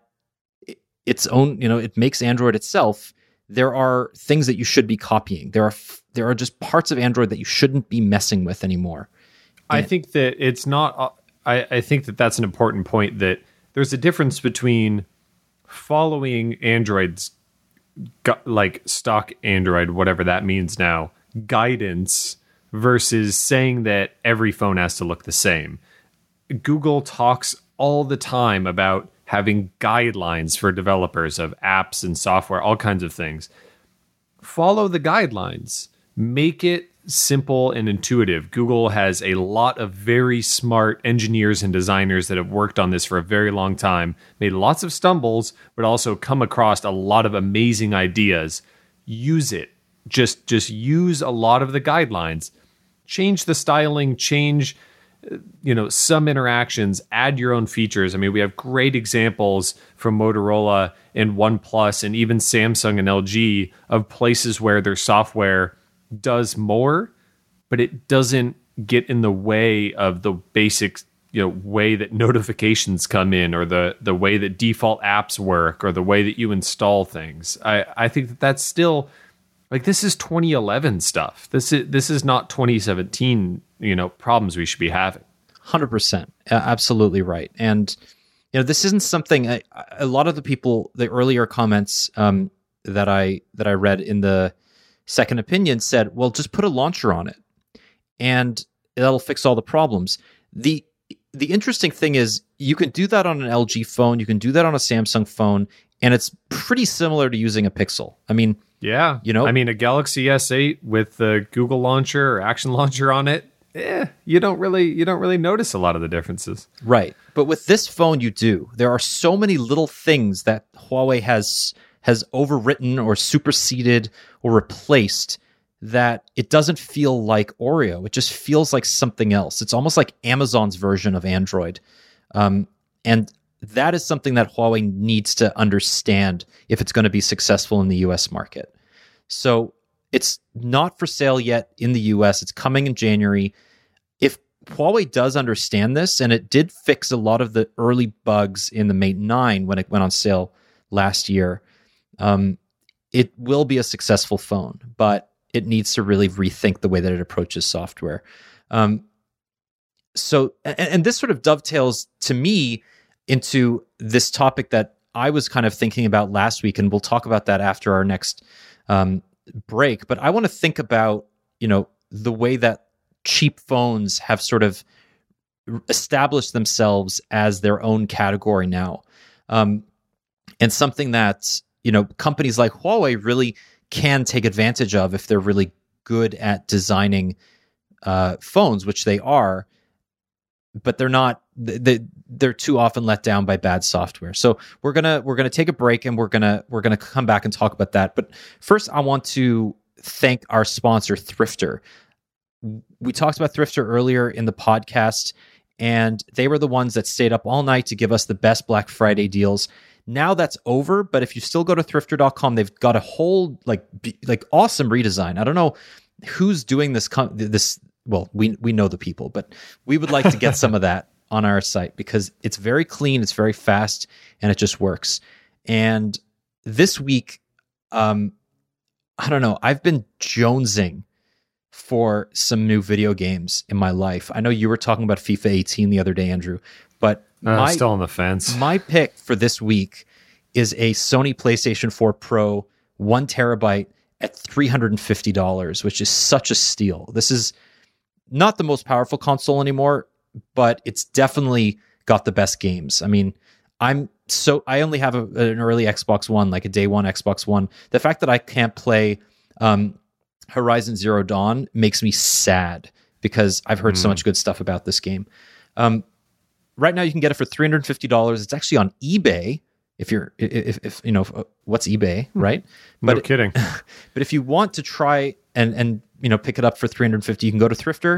its own, you know, it makes Android itself, there are things that you should be copying. There are there are just parts of Android that you shouldn't be messing with anymore. I And think that it's not. I, I think that that's an important point. That there's a difference between following Android's gu- like stock Android, whatever that means now, guidance versus saying that every phone has to look the same. Google talks all the time about having guidelines for developers of apps and software, all kinds of things. Follow the guidelines. Make it simple and intuitive. Google has a lot of very smart engineers and designers that have worked on this for a very long time, made lots of stumbles, but also come across a lot of amazing ideas. Use it. Just, just use a lot of the guidelines. Change the styling, change you know, some interactions, add your own features. I mean, we have great examples from Motorola and OnePlus and even Samsung and L G of places where their software does more, but it doesn't get in the way of the basic, you know, way that notifications come in, or the the way that default apps work, or the way that you install things. I, I think that that's still, like, this is twenty eleven stuff. This is this is not twenty seventeen, you know, problems we should be having. one hundred percent. Uh, absolutely right. And, you know, this isn't something, I, a lot of the people, the earlier comments um, that I that I read in the second opinion said, well, just put a launcher on it and that'll fix all the problems. The the interesting thing is you can do that on an L G phone, you can do that on a Samsung phone, and it's pretty similar to using a Pixel. I mean, yeah, you know, I mean, a Galaxy S eight with the Google launcher or Action Launcher on it, eh, you don't really you don't really notice a lot of the differences. Right. But with this phone, you do. There are so many little things that Huawei has has overwritten or superseded or replaced that it doesn't feel like Oreo. It just feels like something else. It's almost like Amazon's version of Android. Um, and that is something that Huawei needs to understand if it's going to be successful in the U S market. So it's not for sale yet in the U S. It's coming in January. If Huawei does understand this, and it did fix a lot of the early bugs in the Mate nine when it went on sale last year, um, it will be a successful phone, but it needs to really rethink the way that it approaches software. Um, so, and, and this sort of dovetails to me into this topic that I was kind of thinking about last week, and we'll talk about that after our next um, break. But I want to think about, you know, the way that cheap phones have sort of established themselves as their own category now, um, and something that, you know, companies like Huawei really can take advantage of if they're really good at designing uh, phones, which they are, but they're not. They they're too often let down by bad software. So we're gonna we're gonna take a break, and we're gonna we're gonna come back and talk about that. But first, I want to thank our sponsor, Thrifter. We talked about Thrifter earlier in the podcast, and they were the ones that stayed up all night to give us the best Black Friday deals. Now that's over, but if you still go to thrifter dot com, they've got a whole like be, like awesome redesign. I don't know who's doing this. Com- this well, we we know the people, but we would like to get some of that on our site because it's very clean, it's very fast, and it just works. And this week, um, I don't know, I've been jonesing for some new video games in my life. I know you were talking about FIFA eighteen the other day, Andrew, but Uh, my, still on the fence. My pick for this week is a Sony PlayStation four Pro, one terabyte at three hundred fifty dollars, which is such a steal. This is not the most powerful console anymore. but it's definitely got the best games. I mean, I'm so I only have a, an early Xbox One, like a day one Xbox One. The fact that I can't play um, Horizon Zero Dawn makes me sad because I've heard mm. so much good stuff about this game. Um, right now, you can get it for three hundred fifty dollars. It's actually on eBay. If you're, if, if you know, what's eBay, right? No but, kidding. But if you want to try and and you know pick it up for three hundred fifty, you can go to Thrifter,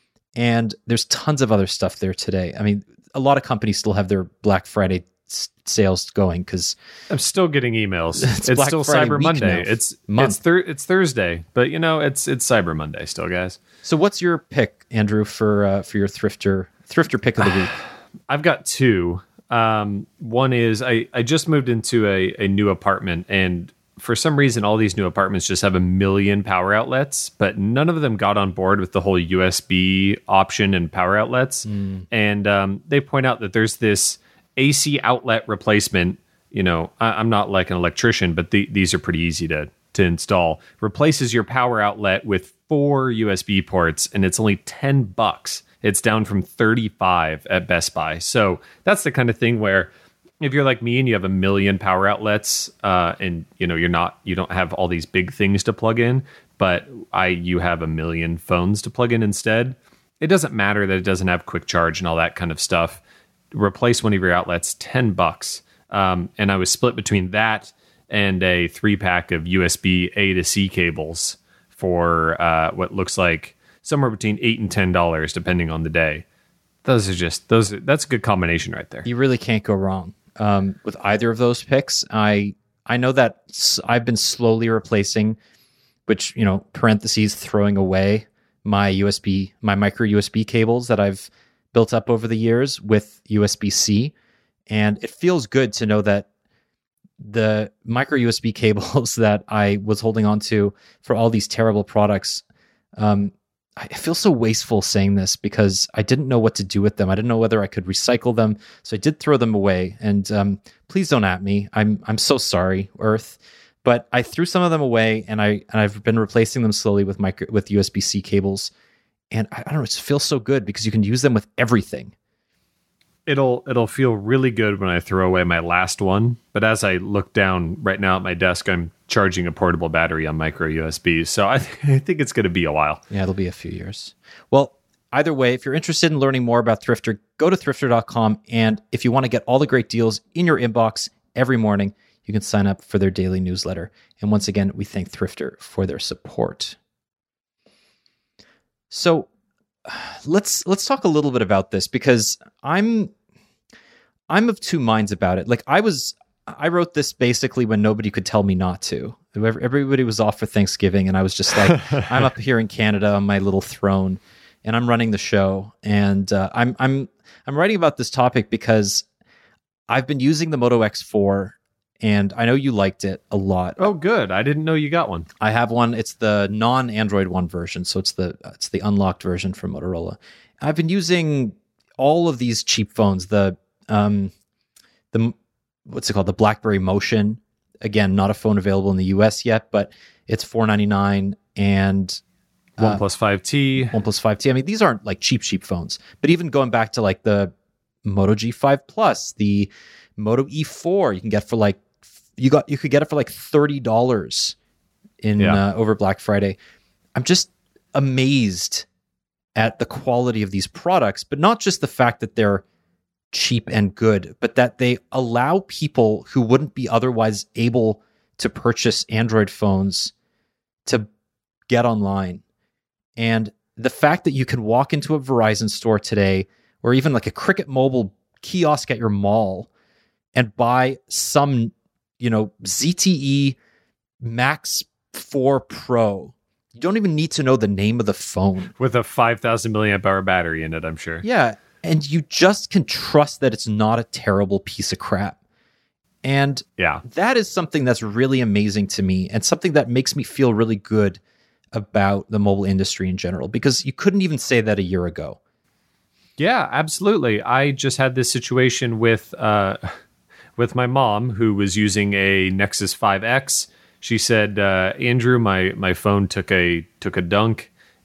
and there's tons of other stuff there today. I mean, a lot of companies still have their Black Friday s- sales going because I'm still getting emails. It's, it's Black still Friday Cyber week Monday. now. It's Month. it's thir- it's Thursday, but you know it's it's Cyber Monday still, guys. So, what's your pick, Andrew, for uh, for your Thrifter Thrifter pick of the week? I've got two. Um, one is I, I just moved into a, a new apartment, and for some reason, all these new apartments just have a million power outlets, but none of them got on board with the whole U S B option and power outlets. Mm. And um, they point out that there's this A C outlet replacement. You know, I, I'm not like an electrician, but the, these are pretty easy to to install. Replaces your power outlet with four U S B ports, and it's only ten bucks. It's down from thirty-five at Best Buy. So that's the kind of thing where if you're like me and you have a million power outlets, uh, and you know you're not, you don't have all these big things to plug in, but I you have a million phones to plug in instead. It doesn't matter that it doesn't have quick charge and all that kind of stuff. Replace one of your outlets, ten bucks. Um, and I was split between that and a three pack of U S B A to C cables for uh, what looks like somewhere between eight and ten dollars, depending on the day. Those are just those. That's a good combination right there. You really can't go wrong um, with either of those picks. I I know that I've been slowly replacing, which you know, parentheses throwing away my U S B, my micro U S B cables that I've built up over the years with U S B C, and it feels good to know that the micro U S B cables that I was holding on to for all these terrible products. Um, I feel so wasteful saying this because I didn't know what to do with them. I didn't know whether I could recycle them, so I did throw them away. And um, please don't at me. I'm I'm so sorry, Earth. But I threw some of them away, and I and I've been replacing them slowly with micro with U S B C cables. And I, I don't know, it just feels so good because you can use them with everything. It'll it'll feel really good when I throw away my last one. But as I look down right now at my desk, I'm charging a portable battery on micro U S Bs. So I, th- I think it's going to be a while. Yeah, it'll be a few years. Well, either way, if you're interested in learning more about Thrifter, go to thrifter dot com. And if you want to get all the great deals in your inbox every morning, you can sign up for their daily newsletter. And once again, we thank Thrifter for their support. So let's let's talk a little bit about this because I'm I'm of two minds about it. Like I was I wrote this basically when nobody could tell me not to. Everybody was off for Thanksgiving, and I was just like, I'm up here in Canada on my little throne, and I'm running the show. And uh, I'm I'm I'm writing about this topic because I've been using the Moto X four, and I know you liked it a lot. Oh, good! I didn't know you got one. I have one. It's the non-Android One version, so it's the it's the unlocked version from Motorola. I've been using all of these cheap phones. The um the what's it called? The BlackBerry Motion. Again, not a phone available in the U S yet, but it's four ninety-nine and uh, OnePlus five T. OnePlus five T. I mean, these aren't like cheap, cheap phones. But even going back to like the Moto G five Plus, the Moto E four, you can get for like you got you could get it for like thirty dollars in yeah. uh, over Black Friday. I'm just amazed at the quality of these products, but not just the fact that they're cheap and good, but that they allow people who wouldn't be otherwise able to purchase Android phones to get online. And the fact that you can walk into a Verizon store today, or even like a Cricket Mobile kiosk at your mall, and buy some, you know, Z T E Max four Pro. You don't even need to know the name of the phone. With a five thousand milliamp hour battery in it, I'm sure. Yeah. And you just can trust that it's not a terrible piece of crap. And yeah, that is something that's really amazing to me and something that makes me feel really good about the mobile industry in general, because you couldn't even say that a year ago. Yeah, absolutely. I just had this situation with uh, with my mom who was using a Nexus five X. She said, uh, Andrew, my my phone took a took a dunk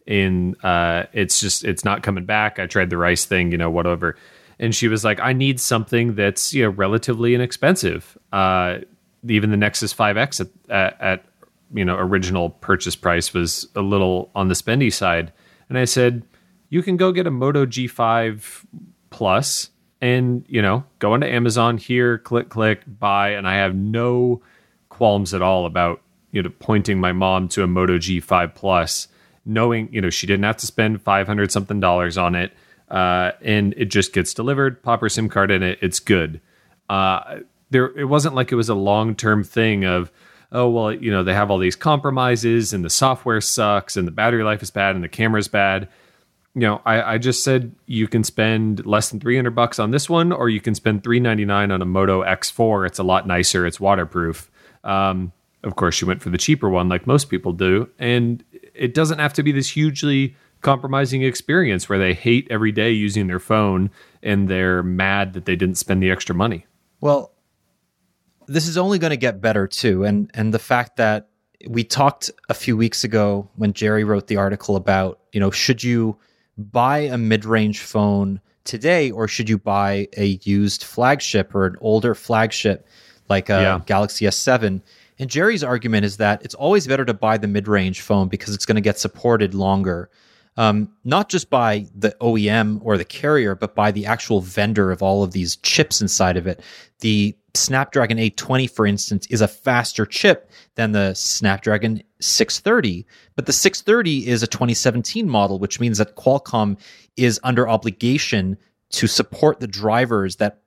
and uh, it's just it's not coming back. I tried the rice thing, you know, whatever. And she was like, I need something that's, you know, relatively inexpensive. Uh, even the Nexus five X at, at, at, you know, original purchase price was a little on the spendy side. And I said, you can go get a Moto G five Plus and, you know, go into Amazon here, click, click, buy. And I have no qualms at all about, you know, pointing my mom to a Moto G five Plus, knowing, you know, she didn't have to spend five hundred something dollars on it. Uh, and it just gets delivered, pop her SIM card in it, it's good. Uh, there, it wasn't like it was a long-term thing of, oh, well, you know, they have all these compromises and the software sucks and the battery life is bad and the camera's bad. You know, I, I just said you can spend less than three hundred bucks on this one, or you can spend three ninety-nine on a Moto X four. It's a lot nicer. It's waterproof. Um, of course, she went for the cheaper one like most people do. And it doesn't have to be this hugely compromising experience where they hate every day using their phone and they're mad that they didn't spend the extra money. Well, this is only going to get better too. And and the fact that we talked a few weeks ago when Jerry wrote the article about, you know, should you buy a mid-range phone today or should you buy a used flagship or an older flagship like a yeah. Galaxy S seven? And Jerry's argument is that it's always better to buy the mid-range phone because it's going to get supported longer. Um, not just by the O E M or the carrier, but by the actual vendor of all of these chips inside of it. The Snapdragon eight twenty, for instance, is a faster chip than the Snapdragon six thirty. But the six thirty is a twenty seventeen model, which means that Qualcomm is under obligation to support the drivers that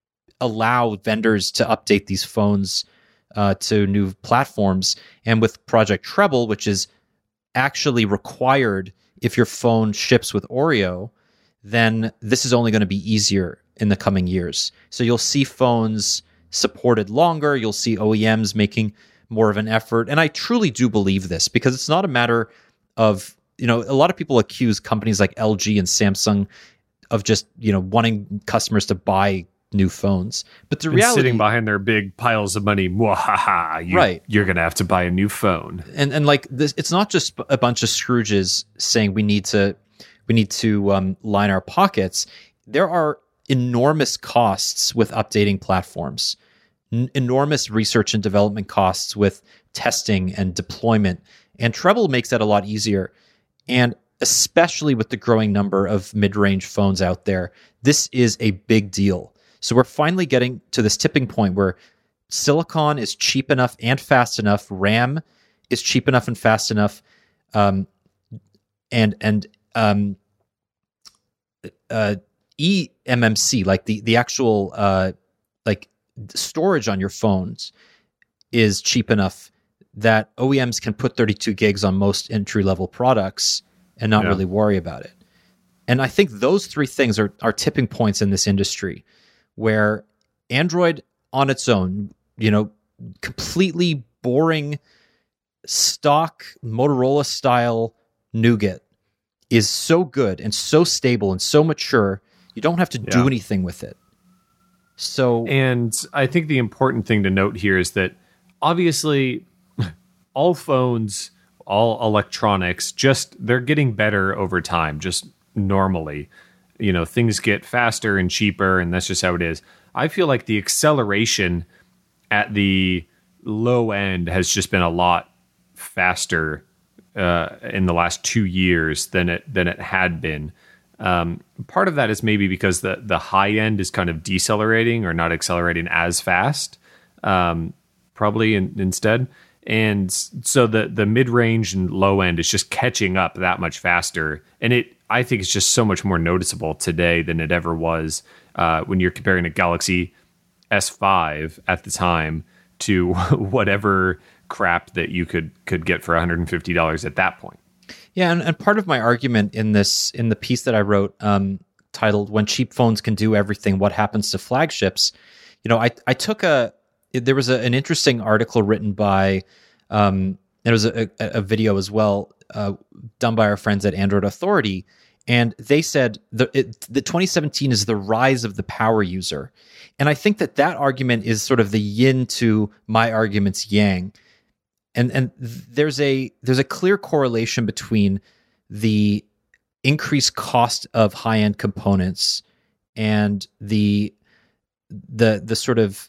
allow vendors to update these phones uh, to new platforms. And with Project Treble, which is actually required if your phone ships with Oreo, then this is only going to be easier in the coming years. So you'll see phones supported longer. You'll see O E Ms making more of an effort. And I truly do believe this because it's not a matter of, you know, a lot of people accuse companies like L G and Samsung of just, you know, wanting customers to buy new phones. But the and reality, sitting behind their big piles of money, mwahaha, you, right. you're going to have to buy a new phone. And and like this, it's not just a bunch of Scrooges saying we need to we need to um, line our pockets. There are enormous costs with updating platforms, N- enormous research and development costs with testing and deployment. And Treble makes that a lot easier. And especially with the growing number of mid-range phones out there, this is a big deal. So we're finally getting to this tipping point where silicon is cheap enough and fast enough, RAM is cheap enough and fast enough, um, and and um, uh, E M M C, like the the actual uh, like storage on your phones, is cheap enough that O E Ms can put thirty-two gigs on most entry level products and not yeah. really worry about it. And I think those three things are are tipping points in this industry, where Android on its own, you know, completely boring, stock Motorola style nougat is so good and so stable and so mature, you don't have to yeah. do anything with it. So, and I think the important thing to note here is that obviously all phones, all electronics, just they're getting better over time, just normally. You know, things get faster and cheaper, and that's just how it is. I feel like the acceleration at the low end has just been a lot faster uh, in the last two years than it than it had been. Um, part of that is maybe because the the high end is kind of decelerating or not accelerating as fast, um, probably in, instead. And so the the mid range and low end is just catching up that much faster, and it. I think it's just so much more noticeable today than it ever was uh, when you're comparing a Galaxy S five at the time to whatever crap that you could could get for one hundred fifty dollars at that point. Yeah, and, and part of my argument in this in the piece that I wrote um, titled "When Cheap Phones Can Do Everything, What Happens to Flagships?" You know, I I took a there was a, an interesting article written by um, there was a, a, a video as well uh, done by our friends at Android Authority. And they said the, it, the twenty seventeen is the rise of the power user. And I think that that argument is sort of the yin to my argument's yang. And and there's a there's a clear correlation between the increased cost of high-end components and the the the sort of,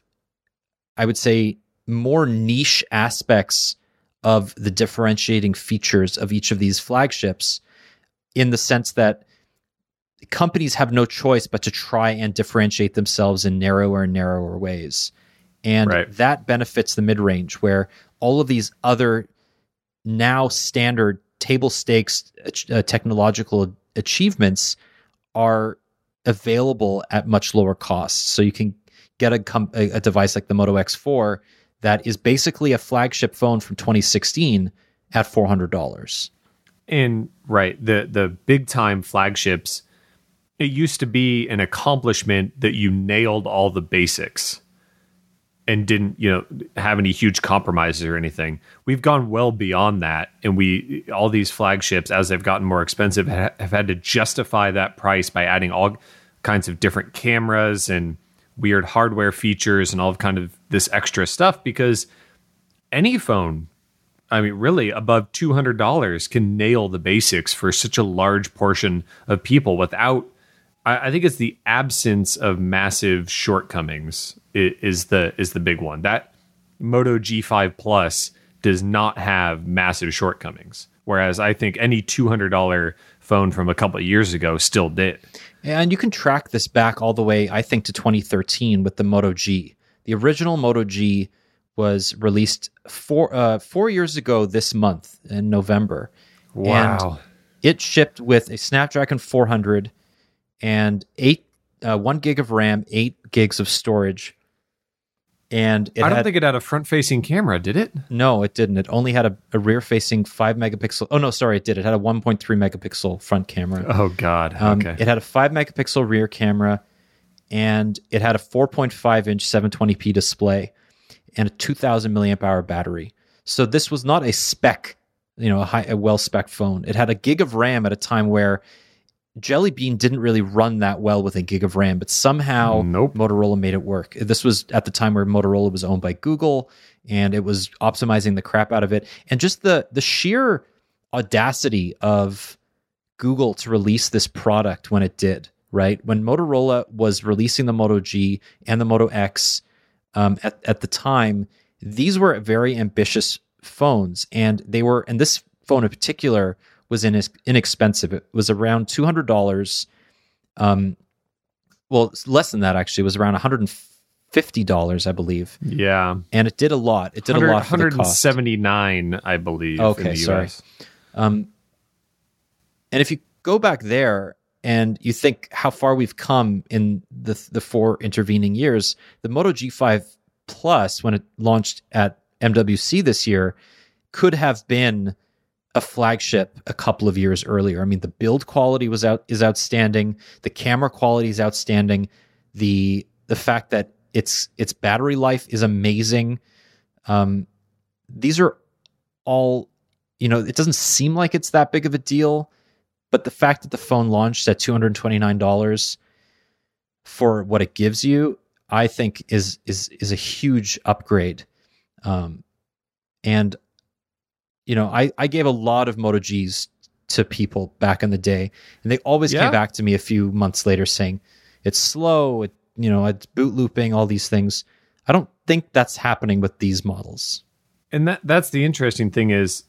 I would say, more niche aspects of the differentiating features of each of these flagships, in the sense that companies have no choice but to try and differentiate themselves in narrower and narrower ways. And right. that benefits the mid-range, where all of these other now standard table stakes uh, technological achievements are available at much lower costs. So you can get a, com- a, a device like the Moto X four that is basically a flagship phone from twenty sixteen at four hundred dollars. And right, the the big time flagships, it used to be an accomplishment that you nailed all the basics and didn't, you know, have any huge compromises or anything. We've gone well beyond that, and we all these flagships, as they've gotten more expensive, ha- have had to justify that price by adding all kinds of different cameras and weird hardware features and all of kind of this extra stuff, because any phone, I mean, really above two hundred dollars can nail the basics for such a large portion of people without, I, I think it's the absence of massive shortcomings is the is the big one. That Moto G five Plus does not have massive shortcomings, whereas I think any two hundred dollars phone from a couple of years ago still did. And you can track this back all the way, I think, to twenty thirteen with the Moto G. The original Moto G was released four uh, four years ago this month in November. Wow! And it shipped with a Snapdragon four hundred and eight uh, one gig of RAM, eight gigs of storage. And it I don't had, think it had a front-facing camera, did it? No, it didn't. It only had a, a rear-facing five megapixel. Oh no, sorry, it did. It had a one point three megapixel front camera. Oh God. Um, okay. It had a five megapixel rear camera, and it had a four point five inch seven twenty p display and a two thousand milliamp hour battery. So this was not a spec, you know, a high, a well-spec phone. It had a gig of RAM at a time where Jelly Bean didn't really run that well with a gig of RAM, but somehow nope. Motorola made it work. This was at the time where Motorola was owned by Google, and it was optimizing the crap out of it. And just the the sheer audacity of Google to release this product when it did, right? When Motorola was releasing the Moto G and the Moto X um, at, at the time, these were very ambitious phones, and they were, and this phone in particular was inexpensive. It was around two hundred dollars. Um, well, less than that, actually. It was around one hundred fifty dollars, I believe. Yeah. And it did a lot. It did a lot for the cost. one hundred seventy-nine, I believe, okay, in the sorry. U S. Um, and if you go back there and you think how far we've come in the the four intervening years, the Moto G five Plus, when it launched at M W C this year, could have been a flagship a couple of years earlier. I mean, the build quality was out is outstanding. The camera quality is outstanding. The the fact that its its battery life is amazing. Um, these are all, you know, it doesn't seem like it's that big of a deal, but the fact that the phone launched at two hundred twenty-nine dollars for what it gives you, I think is is is a huge upgrade. Um, and you know, I, I gave a lot of Moto Gs to people back in the day, and they always yeah. came back to me a few months later saying it's slow, it, you know, it's boot looping, all these things. I don't think that's happening with these models. And that that's the interesting thing is,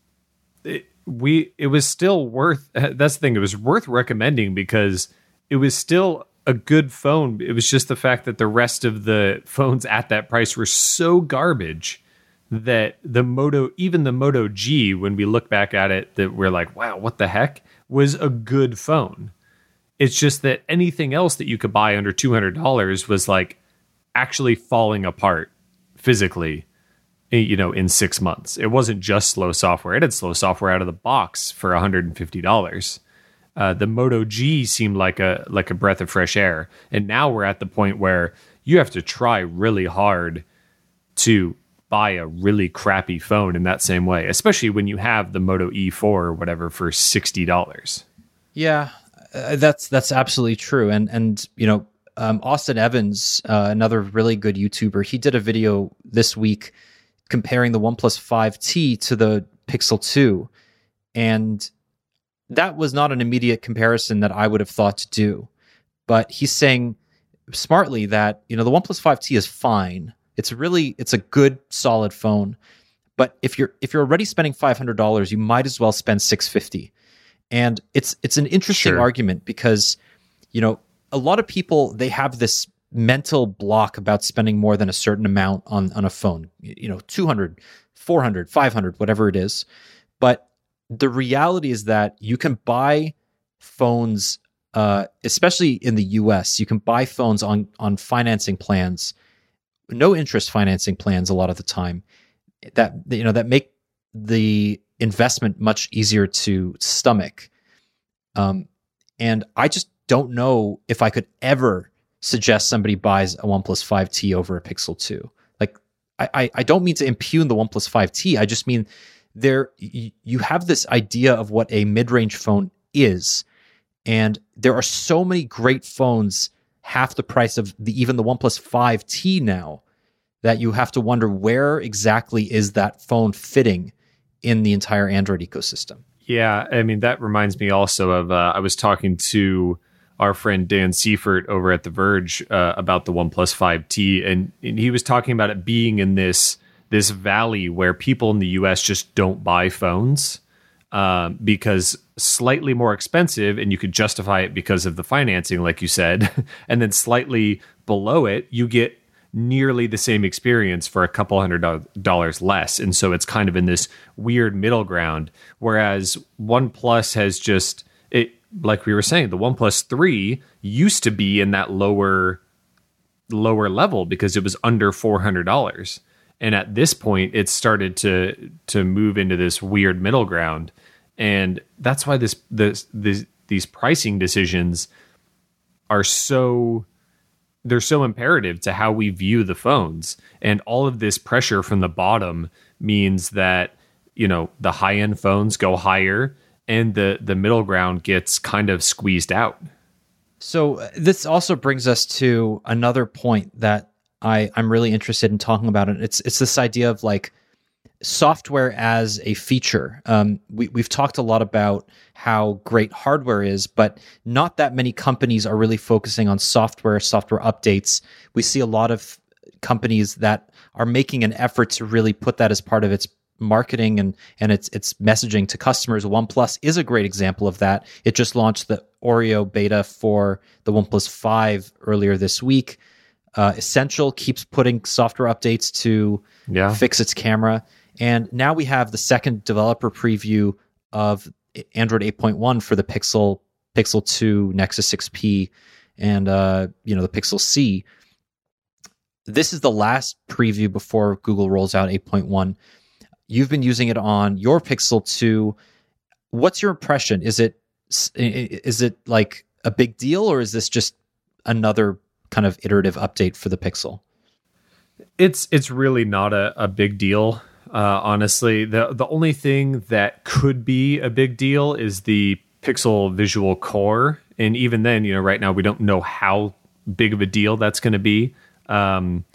it, we it was still worth. That's the thing. It was worth recommending because it was still a good phone. It was just the fact that the rest of the phones at that price were so garbage that the Moto, even the Moto G, when we look back at it, that we're like, wow, what the heck, was a good phone. It's just that anything else that you could buy under two hundred dollars was like actually falling apart physically, you know, in six months. It wasn't just slow software. It had slow software out of the box for one hundred fifty dollars. Uh, the Moto G seemed like a like a breath of fresh air. And now we're at the point where you have to try really hard to buy a really crappy phone in that same way, especially when you have the Moto E four or whatever for sixty dollars. Yeah, uh, that's that's absolutely true. And and you know, um, Austin Evans, uh, another really good YouTuber, he did a video this week comparing the OnePlus five T to the Pixel two, and that was not an immediate comparison that I would have thought to do. But he's saying smartly that, you know, the OnePlus five T is fine. It's really, it's a good, solid phone. But if you're if you're already spending five hundred dollars, you might as well spend six hundred fifty dollars. And it's it's an interesting Sure. argument because, you know, a lot of people, they have this mental block about spending more than a certain amount on, on a phone, you know, two hundred, four hundred, five hundred, whatever it is. But the reality is that you can buy phones, uh, especially in the U S, you can buy phones on, on financing plans, no interest financing plans a lot of the time, that, you know, that make the investment much easier to stomach. Um, and I just don't know if I could ever suggest somebody buys a OnePlus five T over a Pixel two. Like, I, I, I don't mean to impugn the OnePlus five T. I just mean there you, you have this idea of what a mid-range phone is, and there are so many great phones half the price of the even the OnePlus five T now that you have to wonder where exactly is that phone fitting in the entire Android ecosystem. Yeah, I mean, that reminds me also of, uh, I was talking to our friend Dan Seifert over at The Verge uh, about the OnePlus five T, and, and he was talking about it being in this this valley where people in the U S just don't buy phones um, because slightly more expensive, and you could justify it because of the financing, like you said, and then slightly below it, you get nearly the same experience for a couple hundred dollars less. And so it's kind of in this weird middle ground. Whereas OnePlus has just, it, like we were saying, the OnePlus three used to be in that lower, lower level because it was under four hundred dollars. And at this point, it's started to, to move into this weird middle ground. And that's why this, this, this these pricing decisions are so, they're so imperative to how we view the phones. And all of this pressure from the bottom means that, you know, the high-end phones go higher and the, the middle ground gets kind of squeezed out. So uh, this also brings us to another point that I, I'm really interested in talking about. And it's it's this idea of like software as a feature. Um, we, we've talked a lot about how great hardware is, but not that many companies are really focusing on software, software updates. We see a lot of companies that are making an effort to really put that as part of its marketing and, and its its messaging to customers. OnePlus is a great example of that. It just launched the Oreo beta for the OnePlus five earlier this week. Uh, Essential keeps putting software updates to Yeah. fix its camera. And now we have the second developer preview of Android eight point one for the Pixel, Pixel two, Nexus six P, and uh, you know, the Pixel C. This is the last preview before Google rolls out eight point one. You've been using it on your Pixel two. What's your impression? Is it is it like a big deal, or is this just another kind of iterative update for the Pixel? It's it's really not a, a big deal. Uh, honestly, the the only thing that could be a big deal is the Pixel Visual Core, and even then, you know, right now we don't know how big of a deal that's going to be. Um,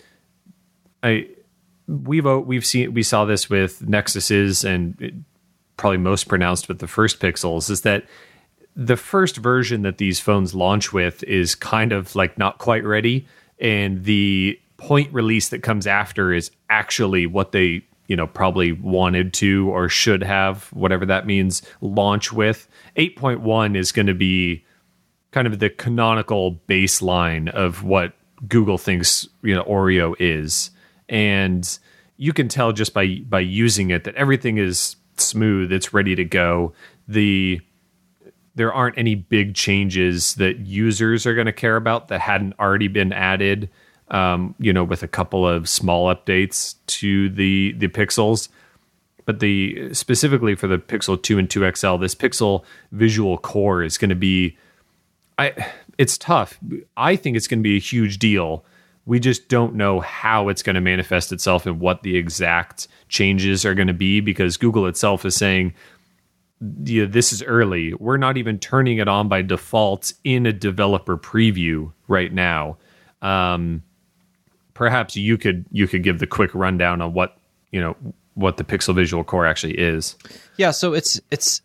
I we've we've seen we saw this with Nexuses, and it, probably most pronounced with the first Pixels, is that the first version that these phones launch with is kind of like not quite ready, and the point release that comes after is actually what they, you know, probably wanted to or should have, whatever that means, launch with. eight point one is going to be kind of the canonical baseline of what Google thinks, you know, Oreo is. And you can tell just by by using it that everything is smooth, it's ready to go. The there aren't any big changes that users are going to care about that hadn't already been added. Um, you know, with a couple of small updates to the the Pixels, but the specifically for the Pixel two and two X L, this Pixel Visual Core is going to be, I it's tough. I think it's going to be a huge deal. We just don't know how it's going to manifest itself and what the exact changes are going to be, because Google itself is saying, yeah, this is early. We're not even turning it on by default in a developer preview right now. Um, Perhaps you could you could give the quick rundown on what, you know, what the Pixel Visual Core actually is. Yeah, so it's it's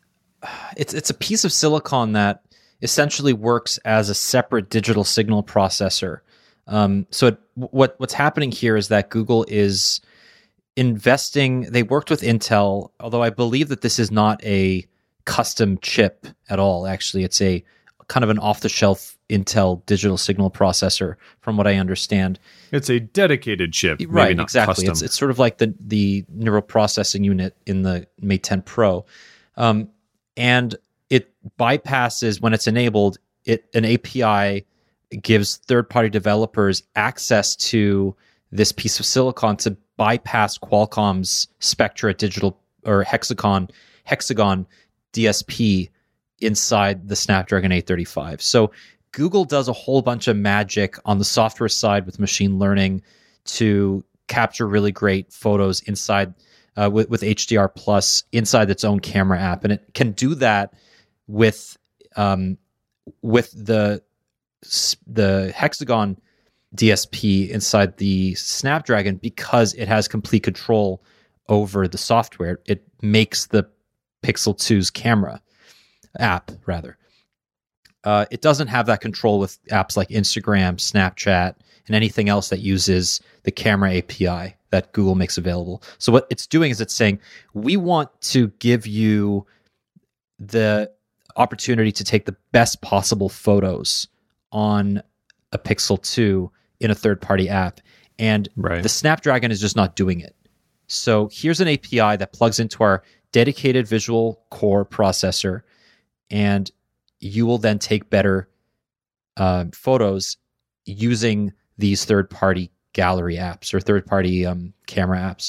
it's it's a piece of silicon that essentially works as a separate digital signal processor. Um, so it, what what's happening here is that Google is investing. They worked with Intel, although I believe that this is not a custom chip at all. Actually, it's a kind of an off-the-shelf Intel digital signal processor, from what I understand. It's a dedicated chip, maybe right? Not exactly. custom. It's it's sort of like the the neural processing unit in the Mate ten Pro, um, and it bypasses when it's enabled. It an A P I gives third-party developers access to this piece of silicon to bypass Qualcomm's Spectra digital or Hexagon Hexagon D S P inside the Snapdragon eight thirty-five. So Google does a whole bunch of magic on the software side with machine learning to capture really great photos inside uh, with, with H D R Plus inside its own camera app, and it can do that with um, with the the Hexagon D S P inside the Snapdragon because it has complete control over the software. It makes the Pixel two's camera app, rather. Uh, it doesn't have that control with apps like Instagram, Snapchat, and anything else that uses the camera A P I that Google makes available. So what it's doing is it's saying, we want to give you the opportunity to take the best possible photos on a Pixel two in a third-party app. And right. the Snapdragon is just not doing it. So here's an A P I that plugs into our dedicated visual core processor, and you will then take better uh, photos using these third-party gallery apps or third-party um, camera apps.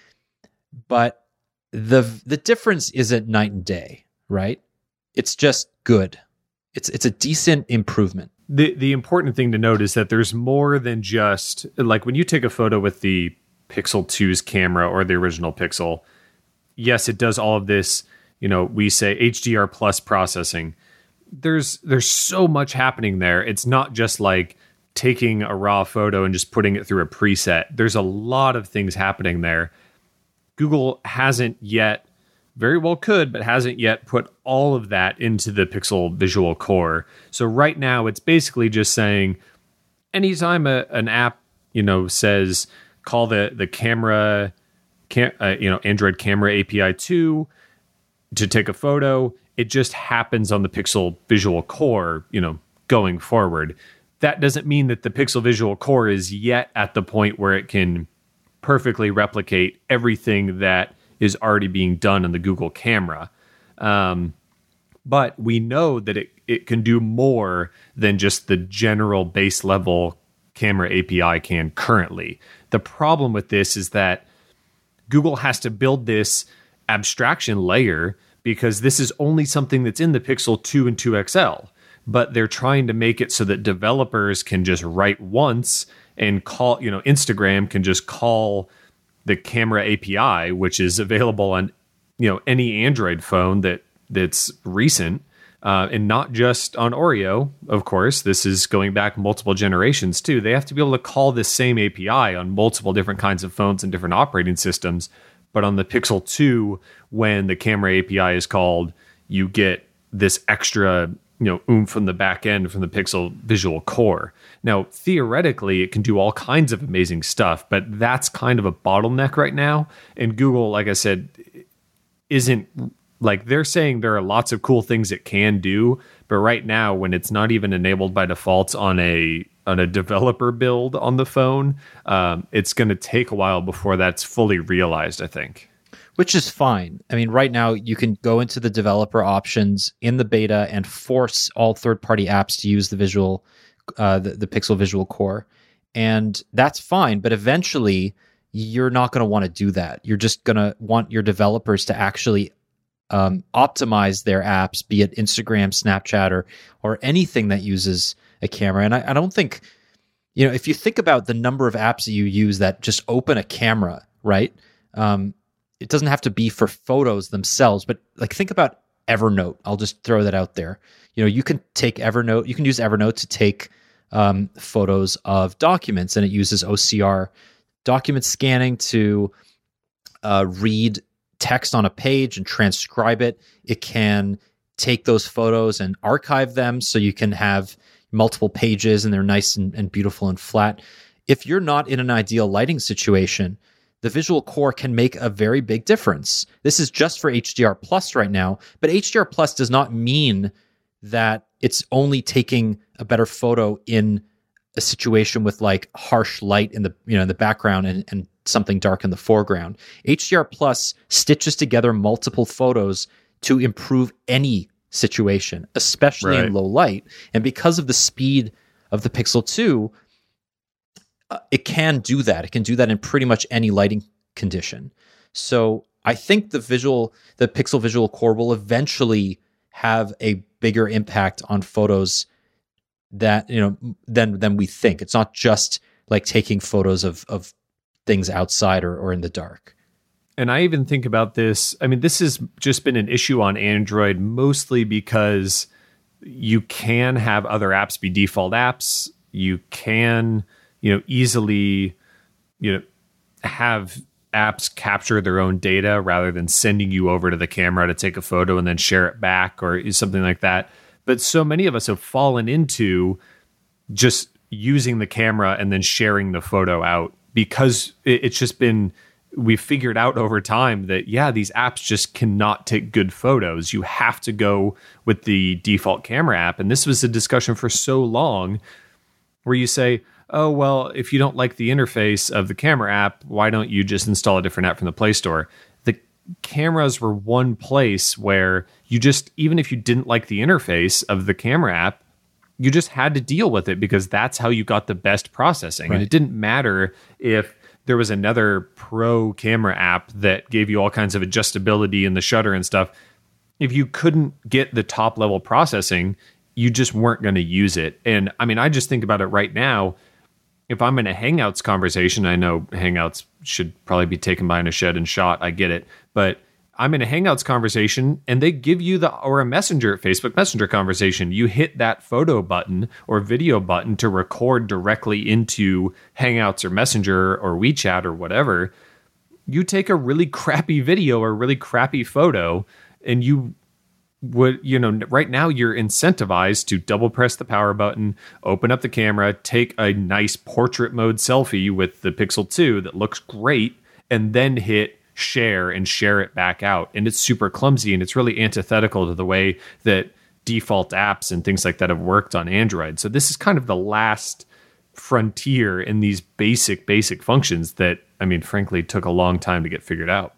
But the the difference isn't night and day, right? It's just good. It's it's a decent improvement. The the important thing to note is that there's more than just, like when you take a photo with the Pixel two's camera or the original Pixel, yes, it does all of this, you know, we say H D R plus processing. There's there's so much happening there. It's not just like taking a raw photo and just putting it through a preset. There's a lot of things happening there. Google hasn't yet, very well could, but hasn't yet put all of that into the Pixel Visual Core. So right now, it's basically just saying, anytime a, an app, you know, says call the the camera, cam, uh, you know, Android Camera A P I two to take a photo, it just happens on the Pixel Visual Core, you know, going forward. That doesn't mean that the Pixel Visual Core is yet at the point where it can perfectly replicate everything that is already being done in the Google camera. Um, but we know that it, it can do more than just the general base level camera A P I can currently. The problem with this is that Google has to build this abstraction layer because this is only something that's in the Pixel two and two X L. But they're trying to make it so that developers can just write once and call, you know, Instagram can just call the camera A P I, which is available on, you know, any Android phone that that's recent, uh, and not just on Oreo. Of course, this is going back multiple generations too. They have to be able to call this same A P I on multiple different kinds of phones and different operating systems. But on the Pixel two, when the camera A P I is called, you get this extra, you know, oomph from the back end from the Pixel Visual Core. Now, theoretically, it can do all kinds of amazing stuff, but that's kind of a bottleneck right now. And Google, like I said, isn't, like, they're saying there are lots of cool things it can do, but right now, when it's not even enabled by default on a on a developer build on the phone, um, it's going to take a while before that's fully realized, I think. Which is fine. I mean, right now you can go into the developer options in the beta and force all third-party apps to use the visual, uh, the, the Pixel Visual Core, and that's fine. But eventually, you're not going to want to do that. You're just going to want your developers to actually um, optimize their apps, be it Instagram, Snapchat, or or anything that uses a camera. And I, I don't think, you know, if you think about the number of apps that you use that just open a camera, right? Um, It doesn't have to be for photos themselves, but like think about Evernote. I'll just throw that out there. You know, you can take Evernote, you can use Evernote to take um, photos of documents, and it uses O C R document scanning to uh, read text on a page and transcribe it. It can take those photos and archive them so you can have multiple pages and they're nice and, and beautiful and flat. If you're not in an ideal lighting situation, the visual core can make a very big difference. This is just for H D R Plus right now, but H D R Plus does not mean that it's only taking a better photo in a situation with like harsh light in the, you know, in the background and, and something dark in the foreground. H D R Plus stitches together multiple photos to improve any situation, especially right. in low light. And because of the speed of the Pixel two, uh, it can do that. It can do that in pretty much any lighting condition. So I think the visual, the Pixel Visual Core will eventually have a bigger impact on photos that, you know, than than we think. It's not just like taking photos of of things outside or, or in the dark. And I even think about this. I mean, this has just been an issue on Android, mostly because you can have other apps be default apps. You can, you know, easily, you know, have apps capture their own data rather than sending you over to the camera to take a photo and then share it back or something like that. But so many of us have fallen into just using the camera and then sharing the photo out because it's just been, we've figured out over time that, yeah, these apps just cannot take good photos. You have to go with the default camera app. And this was a discussion for so long where you say, oh, well, if you don't like the interface of the camera app, why don't you just install a different app from the Play Store? The cameras were one place where you just, even if you didn't like the interface of the camera app, you just had to deal with it because that's how you got the best processing. Right. And it didn't matter if there was another pro camera app that gave you all kinds of adjustability in the shutter and stuff. If you couldn't get the top level processing, you just weren't going to use it. And I mean, I just think about it right now. If I'm in a Hangouts conversation, I know Hangouts should probably be taken behind a shed and shot. I get it. But I'm in a Hangouts conversation and they give you the, or a Messenger, Facebook Messenger conversation. You hit that photo button or video button to record directly into Hangouts or Messenger or WeChat or whatever. You take a really crappy video or really crappy photo and you would, you know, right now you're incentivized to double press the power button, open up the camera, take a nice portrait mode selfie with the Pixel two that looks great, and then hit share and share it back out. And it's super clumsy and it's really antithetical to the way that default apps and things like that have worked on Android. So this is kind of the last frontier in these basic, basic functions that, I mean, frankly, took a long time to get figured out.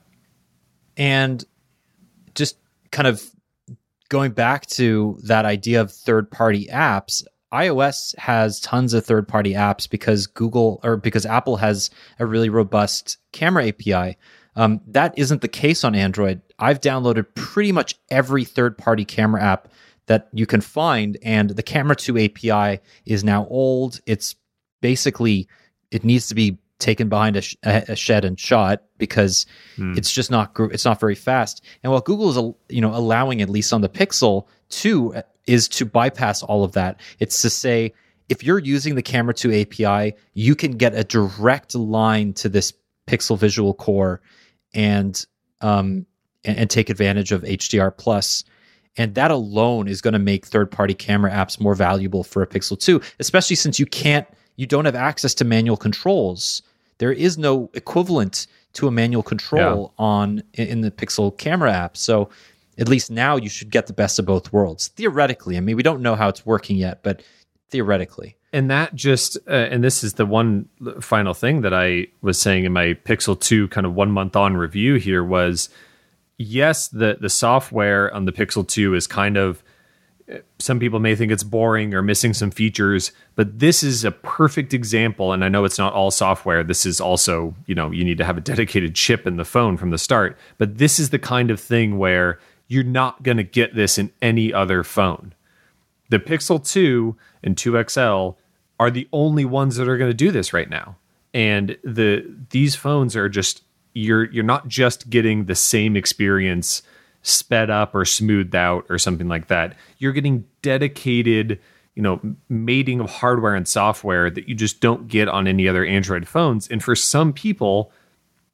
And just kind of going back to that idea of third-party apps, iOS has tons of third-party apps because Google or because Apple has a really robust camera A P I. Um, that isn't the case on Android. I've downloaded pretty much every third-party camera app that you can find, and the Camera two A P I is now old. It's basically, it needs to be taken behind a, sh- a shed and shot because hmm. it's just not gr- it's not very fast. And what Google is, you know, allowing, at least on the Pixel two, is to bypass all of that. It's to say, if you're using the Camera two A P I, you can get a direct line to this Pixel Visual Core and um and, and take advantage of H D R Plus. And that alone is going to make third-party camera apps more valuable for a Pixel two, especially since you can't, you don't have access to manual controls. There is no equivalent to a manual control yeah. on in the Pixel camera app. So at least now you should get the best of both worlds. Theoretically, I mean, we don't know how it's working yet, but theoretically. And that just, uh, and this is the one final thing that I was saying in my Pixel two kind of one month on review here was, yes, the the software on the Pixel two is kind of, some people may think it's boring or missing some features, but this is a perfect example. And I know it's not all software. This is also, you know, you need to have a dedicated chip in the phone from the start. But this is the kind of thing where you're not going to get this in any other phone. The Pixel two and two X L are the only ones that are going to do this right now. And the these phones are just, you're you're not just getting the same experience sped up or smoothed out or something like that. You're getting dedicated, you know, mating of hardware and software that you just don't get on any other Android phones. And for some people,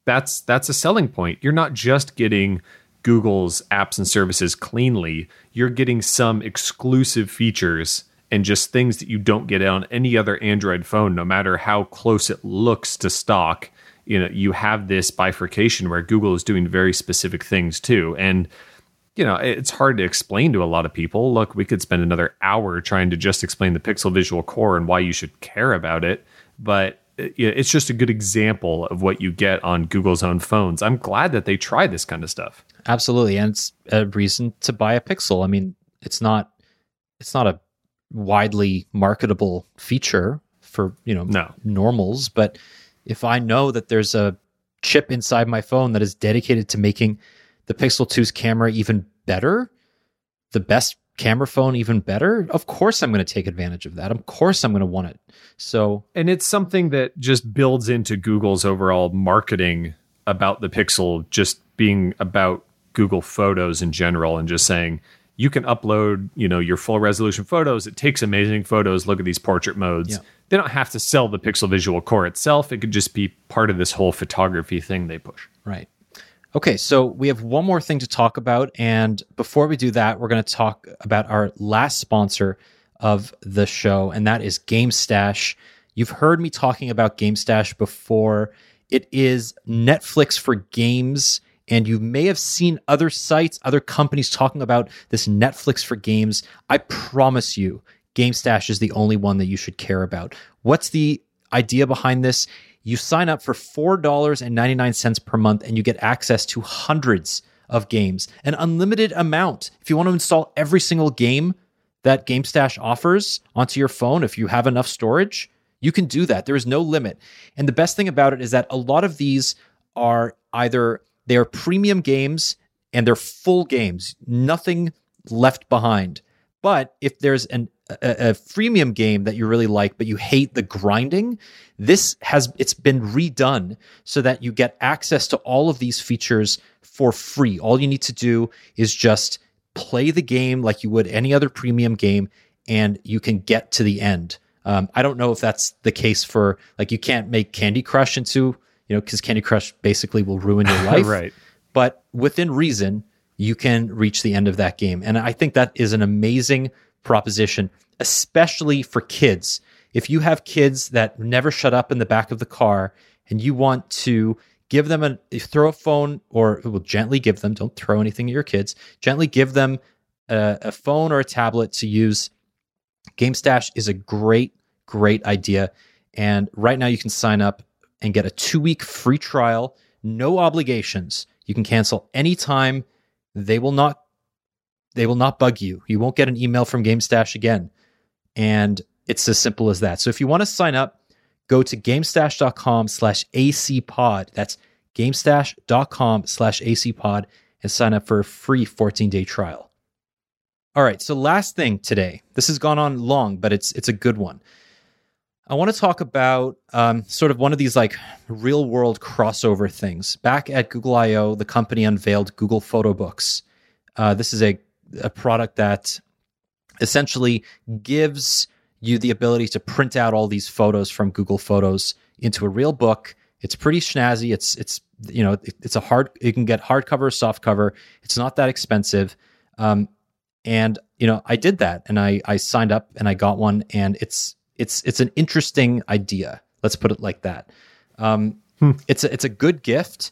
that's that's a selling point. You're not just getting Google's apps and services cleanly. You're getting some exclusive features and just things that you don't get on any other Android phone, no matter how close it looks to stock. You know, you have this bifurcation where Google is doing very specific things too. And, you know, it's hard to explain to a lot of people. Look, we could spend another hour trying to just explain the Pixel Visual Core and why you should care about it. But it's just a good example of what you get on Google's own phones. I'm glad that they try this kind of stuff. Absolutely. And it's a reason to buy a Pixel. I mean, it's not, it's not a widely marketable feature for, you know, no. normals, but if I know that there's a chip inside my phone that is dedicated to making the Pixel two's camera even better, the best camera phone even better, of course I'm going to take advantage of that. Of course I'm going to want it. So, and it's something that just builds into Google's overall marketing about the Pixel just being about Google Photos in general, and just saying you can upload, you know, your full resolution photos. It takes amazing photos. Look at these portrait modes. Yeah. They don't have to sell the Pixel Visual Core itself. It could just be part of this whole photography thing they push. Right. Okay, so we have one more thing to talk about. And before we do that, we're going to talk about our last sponsor of the show, and that is GameStash. You've heard me talking about GameStash before. It is Netflix for games. And you may have seen other sites, other companies talking about this Netflix for games. I promise you, GameStash is the only one that you should care about. What's the idea behind this? You sign up for four dollars and ninety-nine cents per month and you get access to hundreds of games, an unlimited amount. If you want to install every single game that GameStash offers onto your phone, if you have enough storage, you can do that. There is no limit. And the best thing about it is that a lot of these are either they are premium games and they're full games, nothing left behind. But if there's an, a, a freemium game that you really like, but you hate the grinding, this has it's been redone so that you get access to all of these features for free. All you need to do is just play the game like you would any other premium game, and you can get to the end. Um, I don't know if that's the case for, like, you can't make Candy Crush into, you know, because Candy Crush basically will ruin your life. Right. But within reason, you can reach the end of that game. And I think that is an amazing proposition, especially for kids. If you have kids that never shut up in the back of the car and you want to give them a, throw a phone, or well, gently give them, don't throw anything at your kids, gently give them a, a phone or a tablet to use, GameStash is a great, great idea. And right now you can sign up and get a two-week free trial, no obligations. You can cancel anytime. They will not they will not bug you. You won't get an email from GameStash again. And it's as simple as that. So if you want to sign up, go to gamestash.com slash acpod. That's gamestash.com slash acpod and sign up for a free fourteen-day trial. All right, so last thing today. This has gone on long, but it's it's a good one. I want to talk about um, sort of one of these like real world crossover things. Back at Google I O, the company unveiled Google Photobooks. Uh, this is a, a product that essentially gives you the ability to print out all these photos from Google Photos into a real book. It's pretty snazzy. It's it's you know it, it's a hard. You can get hardcover, softcover. It's not that expensive. Um, and you know I did that, and I I signed up and I got one, and it's. It's it's an interesting idea. Let's put it like that. Um, hmm. It's a, it's a good gift,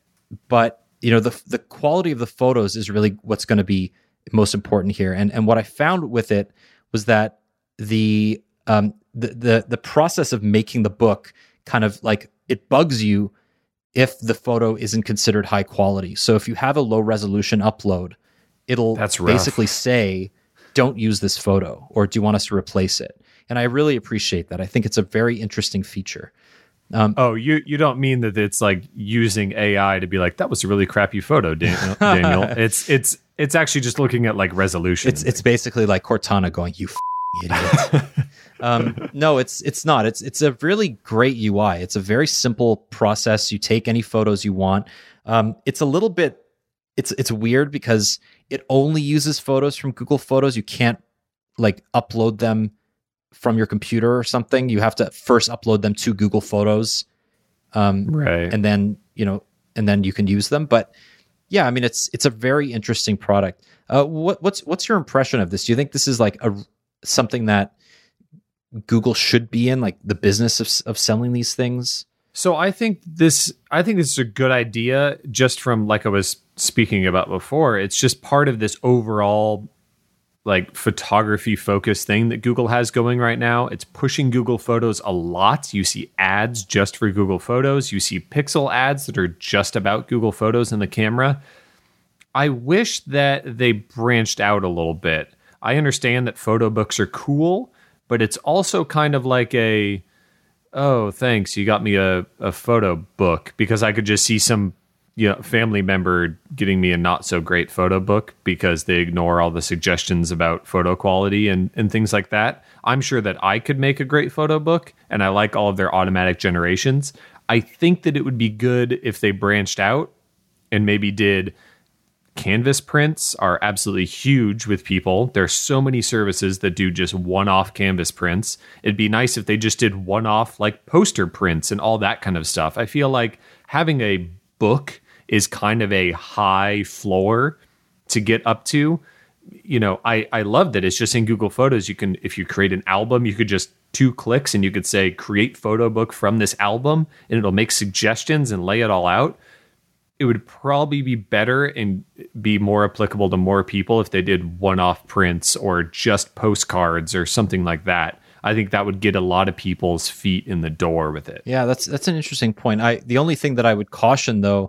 but you know the the quality of the photos is really what's going to be most important here. And and what I found with it was that the um the the the process of making the book kind of like it bugs you if the photo isn't considered high quality. So if you have a low resolution upload, it'll That's rough. basically say, "Don't use this photo," or "Do you want us to replace it?" And I really appreciate that. I think it's a very interesting feature. Um, oh, you you don't mean that it's like using A I to be like, that was a really crappy photo, Daniel. Daniel. It's it's it's actually just looking at like resolution. It's it's basically like Cortana going, "You f***ing idiot." um, no, it's it's not. It's it's a really great U I. It's a very simple process. You take any photos you want. Um, it's a little bit. It's it's weird because it only uses photos from Google Photos. You can't like upload them from your computer or something. You have to first upload them to Google Photos, um, right, and then you know, and then you can use them. But yeah, I mean, it's it's a very interesting product. Uh, what, what's what's your impression of this? Do you think this is like a something that Google should be in, like the business of of selling these things? So I think this I think this is a good idea, just from, like I was speaking about before. It's just part of this overall like photography focused thing that Google has going right now. It's pushing Google Photos a lot. You see ads just for Google Photos. You see Pixel ads that are just about Google Photos and the camera. I wish that they branched out a little bit. I understand that photo books are cool, but it's also kind of like a, oh, thanks, you got me a, a photo book, because I could just see some, you know, family member getting me a not so great photo book because they ignore all the suggestions about photo quality and, and things like that. I'm sure that I could make a great photo book, and I like all of their automatic generations. I think that it would be good if they branched out and maybe did canvas prints are absolutely huge with people. There's so many services that do just one-off canvas prints. It'd be nice if they just did one-off like poster prints and all that kind of stuff. I feel like having a book is kind of a high floor to get up to. You know, I, I love that it's just in Google Photos. You can, if you create an album, you could just two clicks and you could say, create photo book from this album, and it'll make suggestions and lay it all out. It would probably be better and be more applicable to more people if they did one-off prints or just postcards or something like that. I think that would get a lot of people's feet in the door with it. Yeah, that's that's an interesting point. I the only thing that I would caution, though,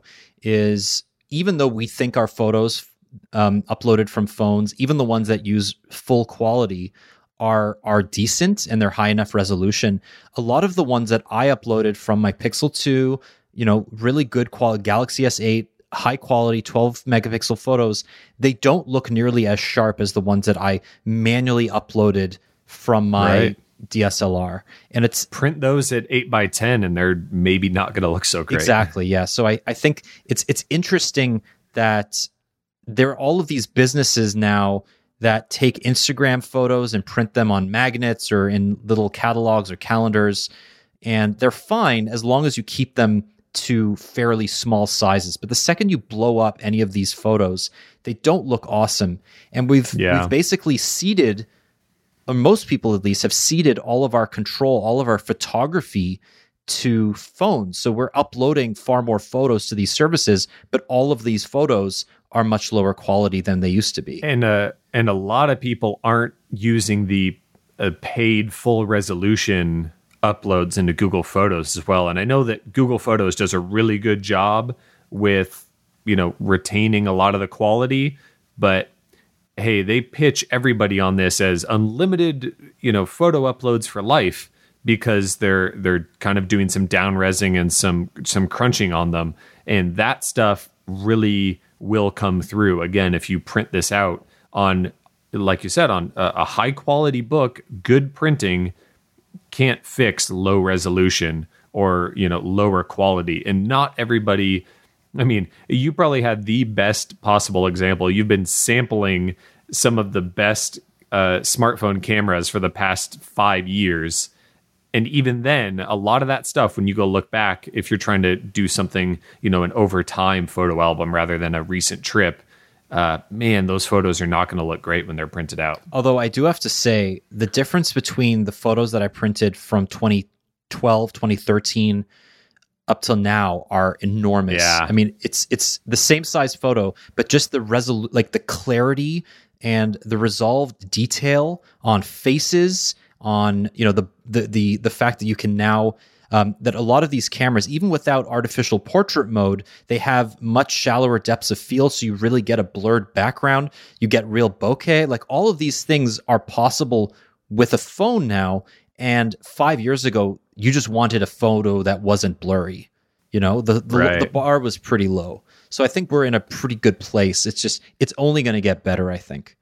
is even though we think our photos um, uploaded from phones, even the ones that use full quality, are are decent and they're high enough resolution, a lot of the ones that I uploaded from my Pixel two, you know, really good quality Galaxy S eight, high quality twelve megapixel photos, they don't look nearly as sharp as the ones that I manually uploaded from my right. D S L R. And it's print those at eight by ten and they're maybe not going to look so great. Exactly. Yeah. So I, I think it's, it's interesting that there are all of these businesses now that take Instagram photos and print them on magnets or in little catalogs or calendars. And they're fine as long as you keep them to fairly small sizes. But the second you blow up any of these photos, they don't look awesome. And we've, yeah. we've basically seeded, or most people at least have seeded all of our control, all of our photography to phones. So we're uploading far more photos to these services, but all of these photos are much lower quality than they used to be. And uh, and a lot of people aren't using the uh, paid full resolution uploads into Google Photos as well. And I know that Google Photos does a really good job with, you know, retaining a lot of the quality, but hey, they pitch everybody on this as unlimited, you know, photo uploads for life, because they're they're kind of doing some down resing and some some crunching on them. And that stuff really will come through. Again, if you print this out on, like you said, on a, a high quality book, good printing can't fix low resolution or, you know, lower quality. And not everybody, I mean, you probably had the best possible example. You've been sampling some of the best uh, smartphone cameras for the past five years. And even then, a lot of that stuff, when you go look back, if you're trying to do something, you know, an over time photo album rather than a recent trip, uh, man, those photos are not going to look great when they're printed out. Although I do have to say, the difference between the photos that I printed from twenty twelve, twenty thirteen up till now are enormous. Yeah. I mean, it's it's the same size photo, but just the resolu- like the clarity and the resolved detail on faces, on, you know, the the the the fact that you can now um, that a lot of these cameras, even without artificial portrait mode, they have much shallower depths of field, so you really get a blurred background. You get real bokeh. Like, all of these things are possible with a phone now. And five years ago, you just wanted a photo that wasn't blurry. You know, the the, right. the bar was pretty low. So I think we're in a pretty good place. It's just, it's only going to get better, I think.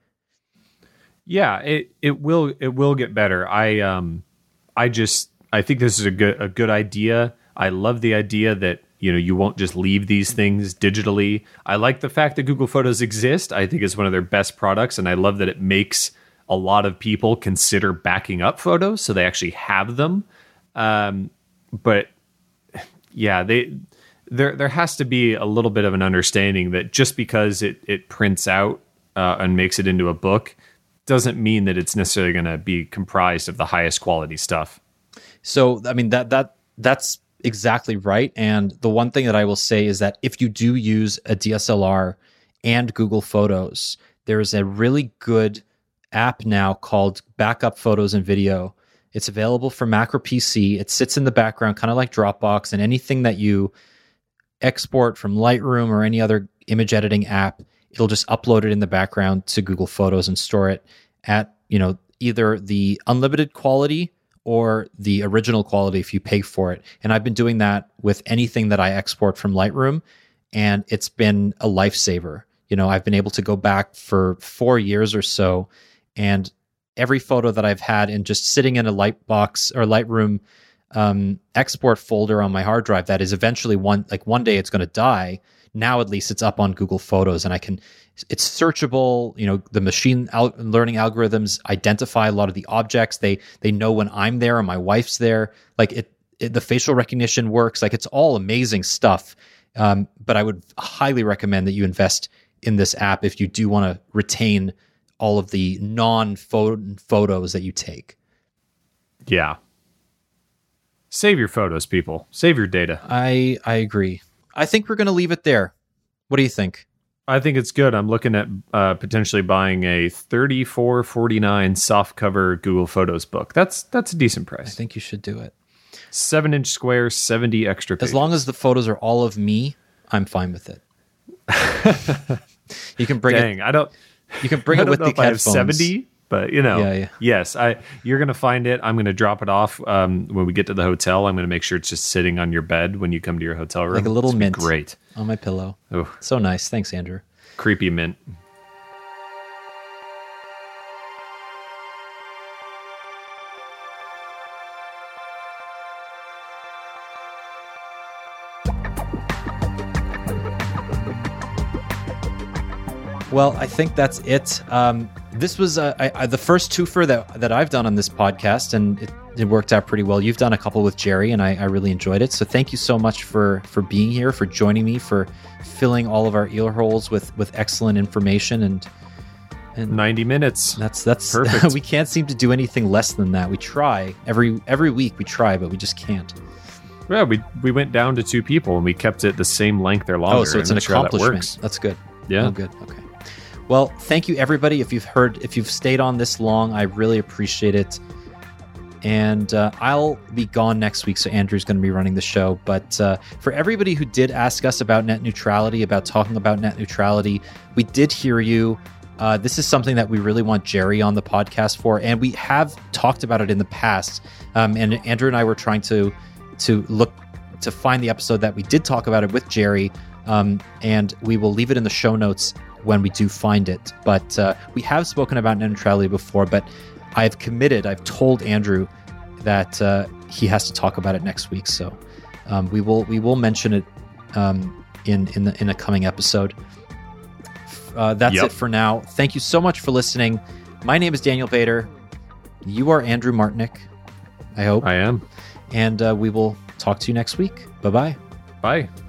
Yeah, it, it will it will get better. I um I just I think this is a good a good idea. I love the idea that, you know, you won't just leave these things digitally. I like the fact that Google Photos exist. I think it's one of their best products, and I love that it makes a lot of people consider backing up photos so they actually have them. Um, but yeah, they there there has to be a little bit of an understanding that just because it it prints out uh, and makes it into a book doesn't mean that it's necessarily going to be comprised of the highest quality stuff. So, I mean, that that that's exactly right. And the one thing that I will say is that if you do use a D S L R and Google Photos, there is a really good app now called Backup Photos and Video. It's available for Mac or P C. It sits in the background, kind of like Dropbox, and anything that you export from Lightroom or any other image editing app, it'll just upload it in the background to Google Photos and store it at, you know, either the unlimited quality or the original quality if you pay for it. And I've been doing that with anything that I export from Lightroom, and it's been a lifesaver. You know, I've been able to go back for four years or so, and every photo that I've had in just sitting in a Lightbox or Lightroom um, export folder on my hard drive that is eventually one, like one day it's going to die. Now at least it's up on Google Photos, and I can, it's searchable. You know, the machine al- learning algorithms identify a lot of the objects. They they know when I'm there or my wife's there. Like it, it the facial recognition works. Like it's all amazing stuff. Um, but I would highly recommend that you invest in this app if you do want to retain all of the non-photos that you take. Yeah. Save your photos, people. Save your data. I I agree. I think we're going to leave it there. What do you think? I think it's good. I'm looking at uh, potentially buying a thirty-four forty-nine softcover Google Photos book. That's that's a decent price. I think you should do it. Seven inch square, seventy extra pages. As long as the photos are all of me, I'm fine with it. You can bring Dang, it. I don't. You can bring I it don't with know the if I have headphones. seventy, but you know, Yeah, yeah. yes, I. You're gonna find it. I'm gonna drop it off um, when we get to the hotel. I'm gonna make sure it's just sitting on your bed when you come to your hotel room, Like a little It's gonna be mint. Great On my pillow. Oh, So nice. Thanks, Andrew. creepy mint. Well, I think that's it. Um, this was uh, I, I, the first twofer that that I've done on this podcast, and it, it worked out pretty well. You've done a couple with Jerry, and I, I really enjoyed it. So thank you so much for for being here, for joining me, for filling all of our ear holes with with excellent information. And and ninety minutes. that's that's Perfect. We can't seem to do anything less than that. We try every every week. We try, but we just can't. Yeah, we we went down to two people and we kept it the same length or longer. Oh, so it's I'm an not sure how that accomplishment. works. That's good. Yeah. Oh, good. Okay. Well, thank you, everybody. If you've heard, if you've stayed on this long, I really appreciate it. And uh, I'll be gone next week, so Andrew's going to be running the show. But uh, for everybody who did ask us about net neutrality, about talking about net neutrality, we did hear you. Uh, this is something that we really want Jerry on the podcast for, and we have talked about it in the past. Um, and Andrew and I were trying to to look to find the episode that we did talk about it with Jerry, um, and we will leave it in the show notes when we do find it. But uh, we have spoken about net neutrality before, but I've committed, I've told Andrew that uh, he has to talk about it next week. So um, we will we will mention it um, in in, the, in a coming episode. Uh, that's Yep. it for now. Thank you so much for listening. My name is Daniel Bader. You are Andrew Martinick, I hope. I am. And uh, we will talk to you next week. Bye-bye. Bye.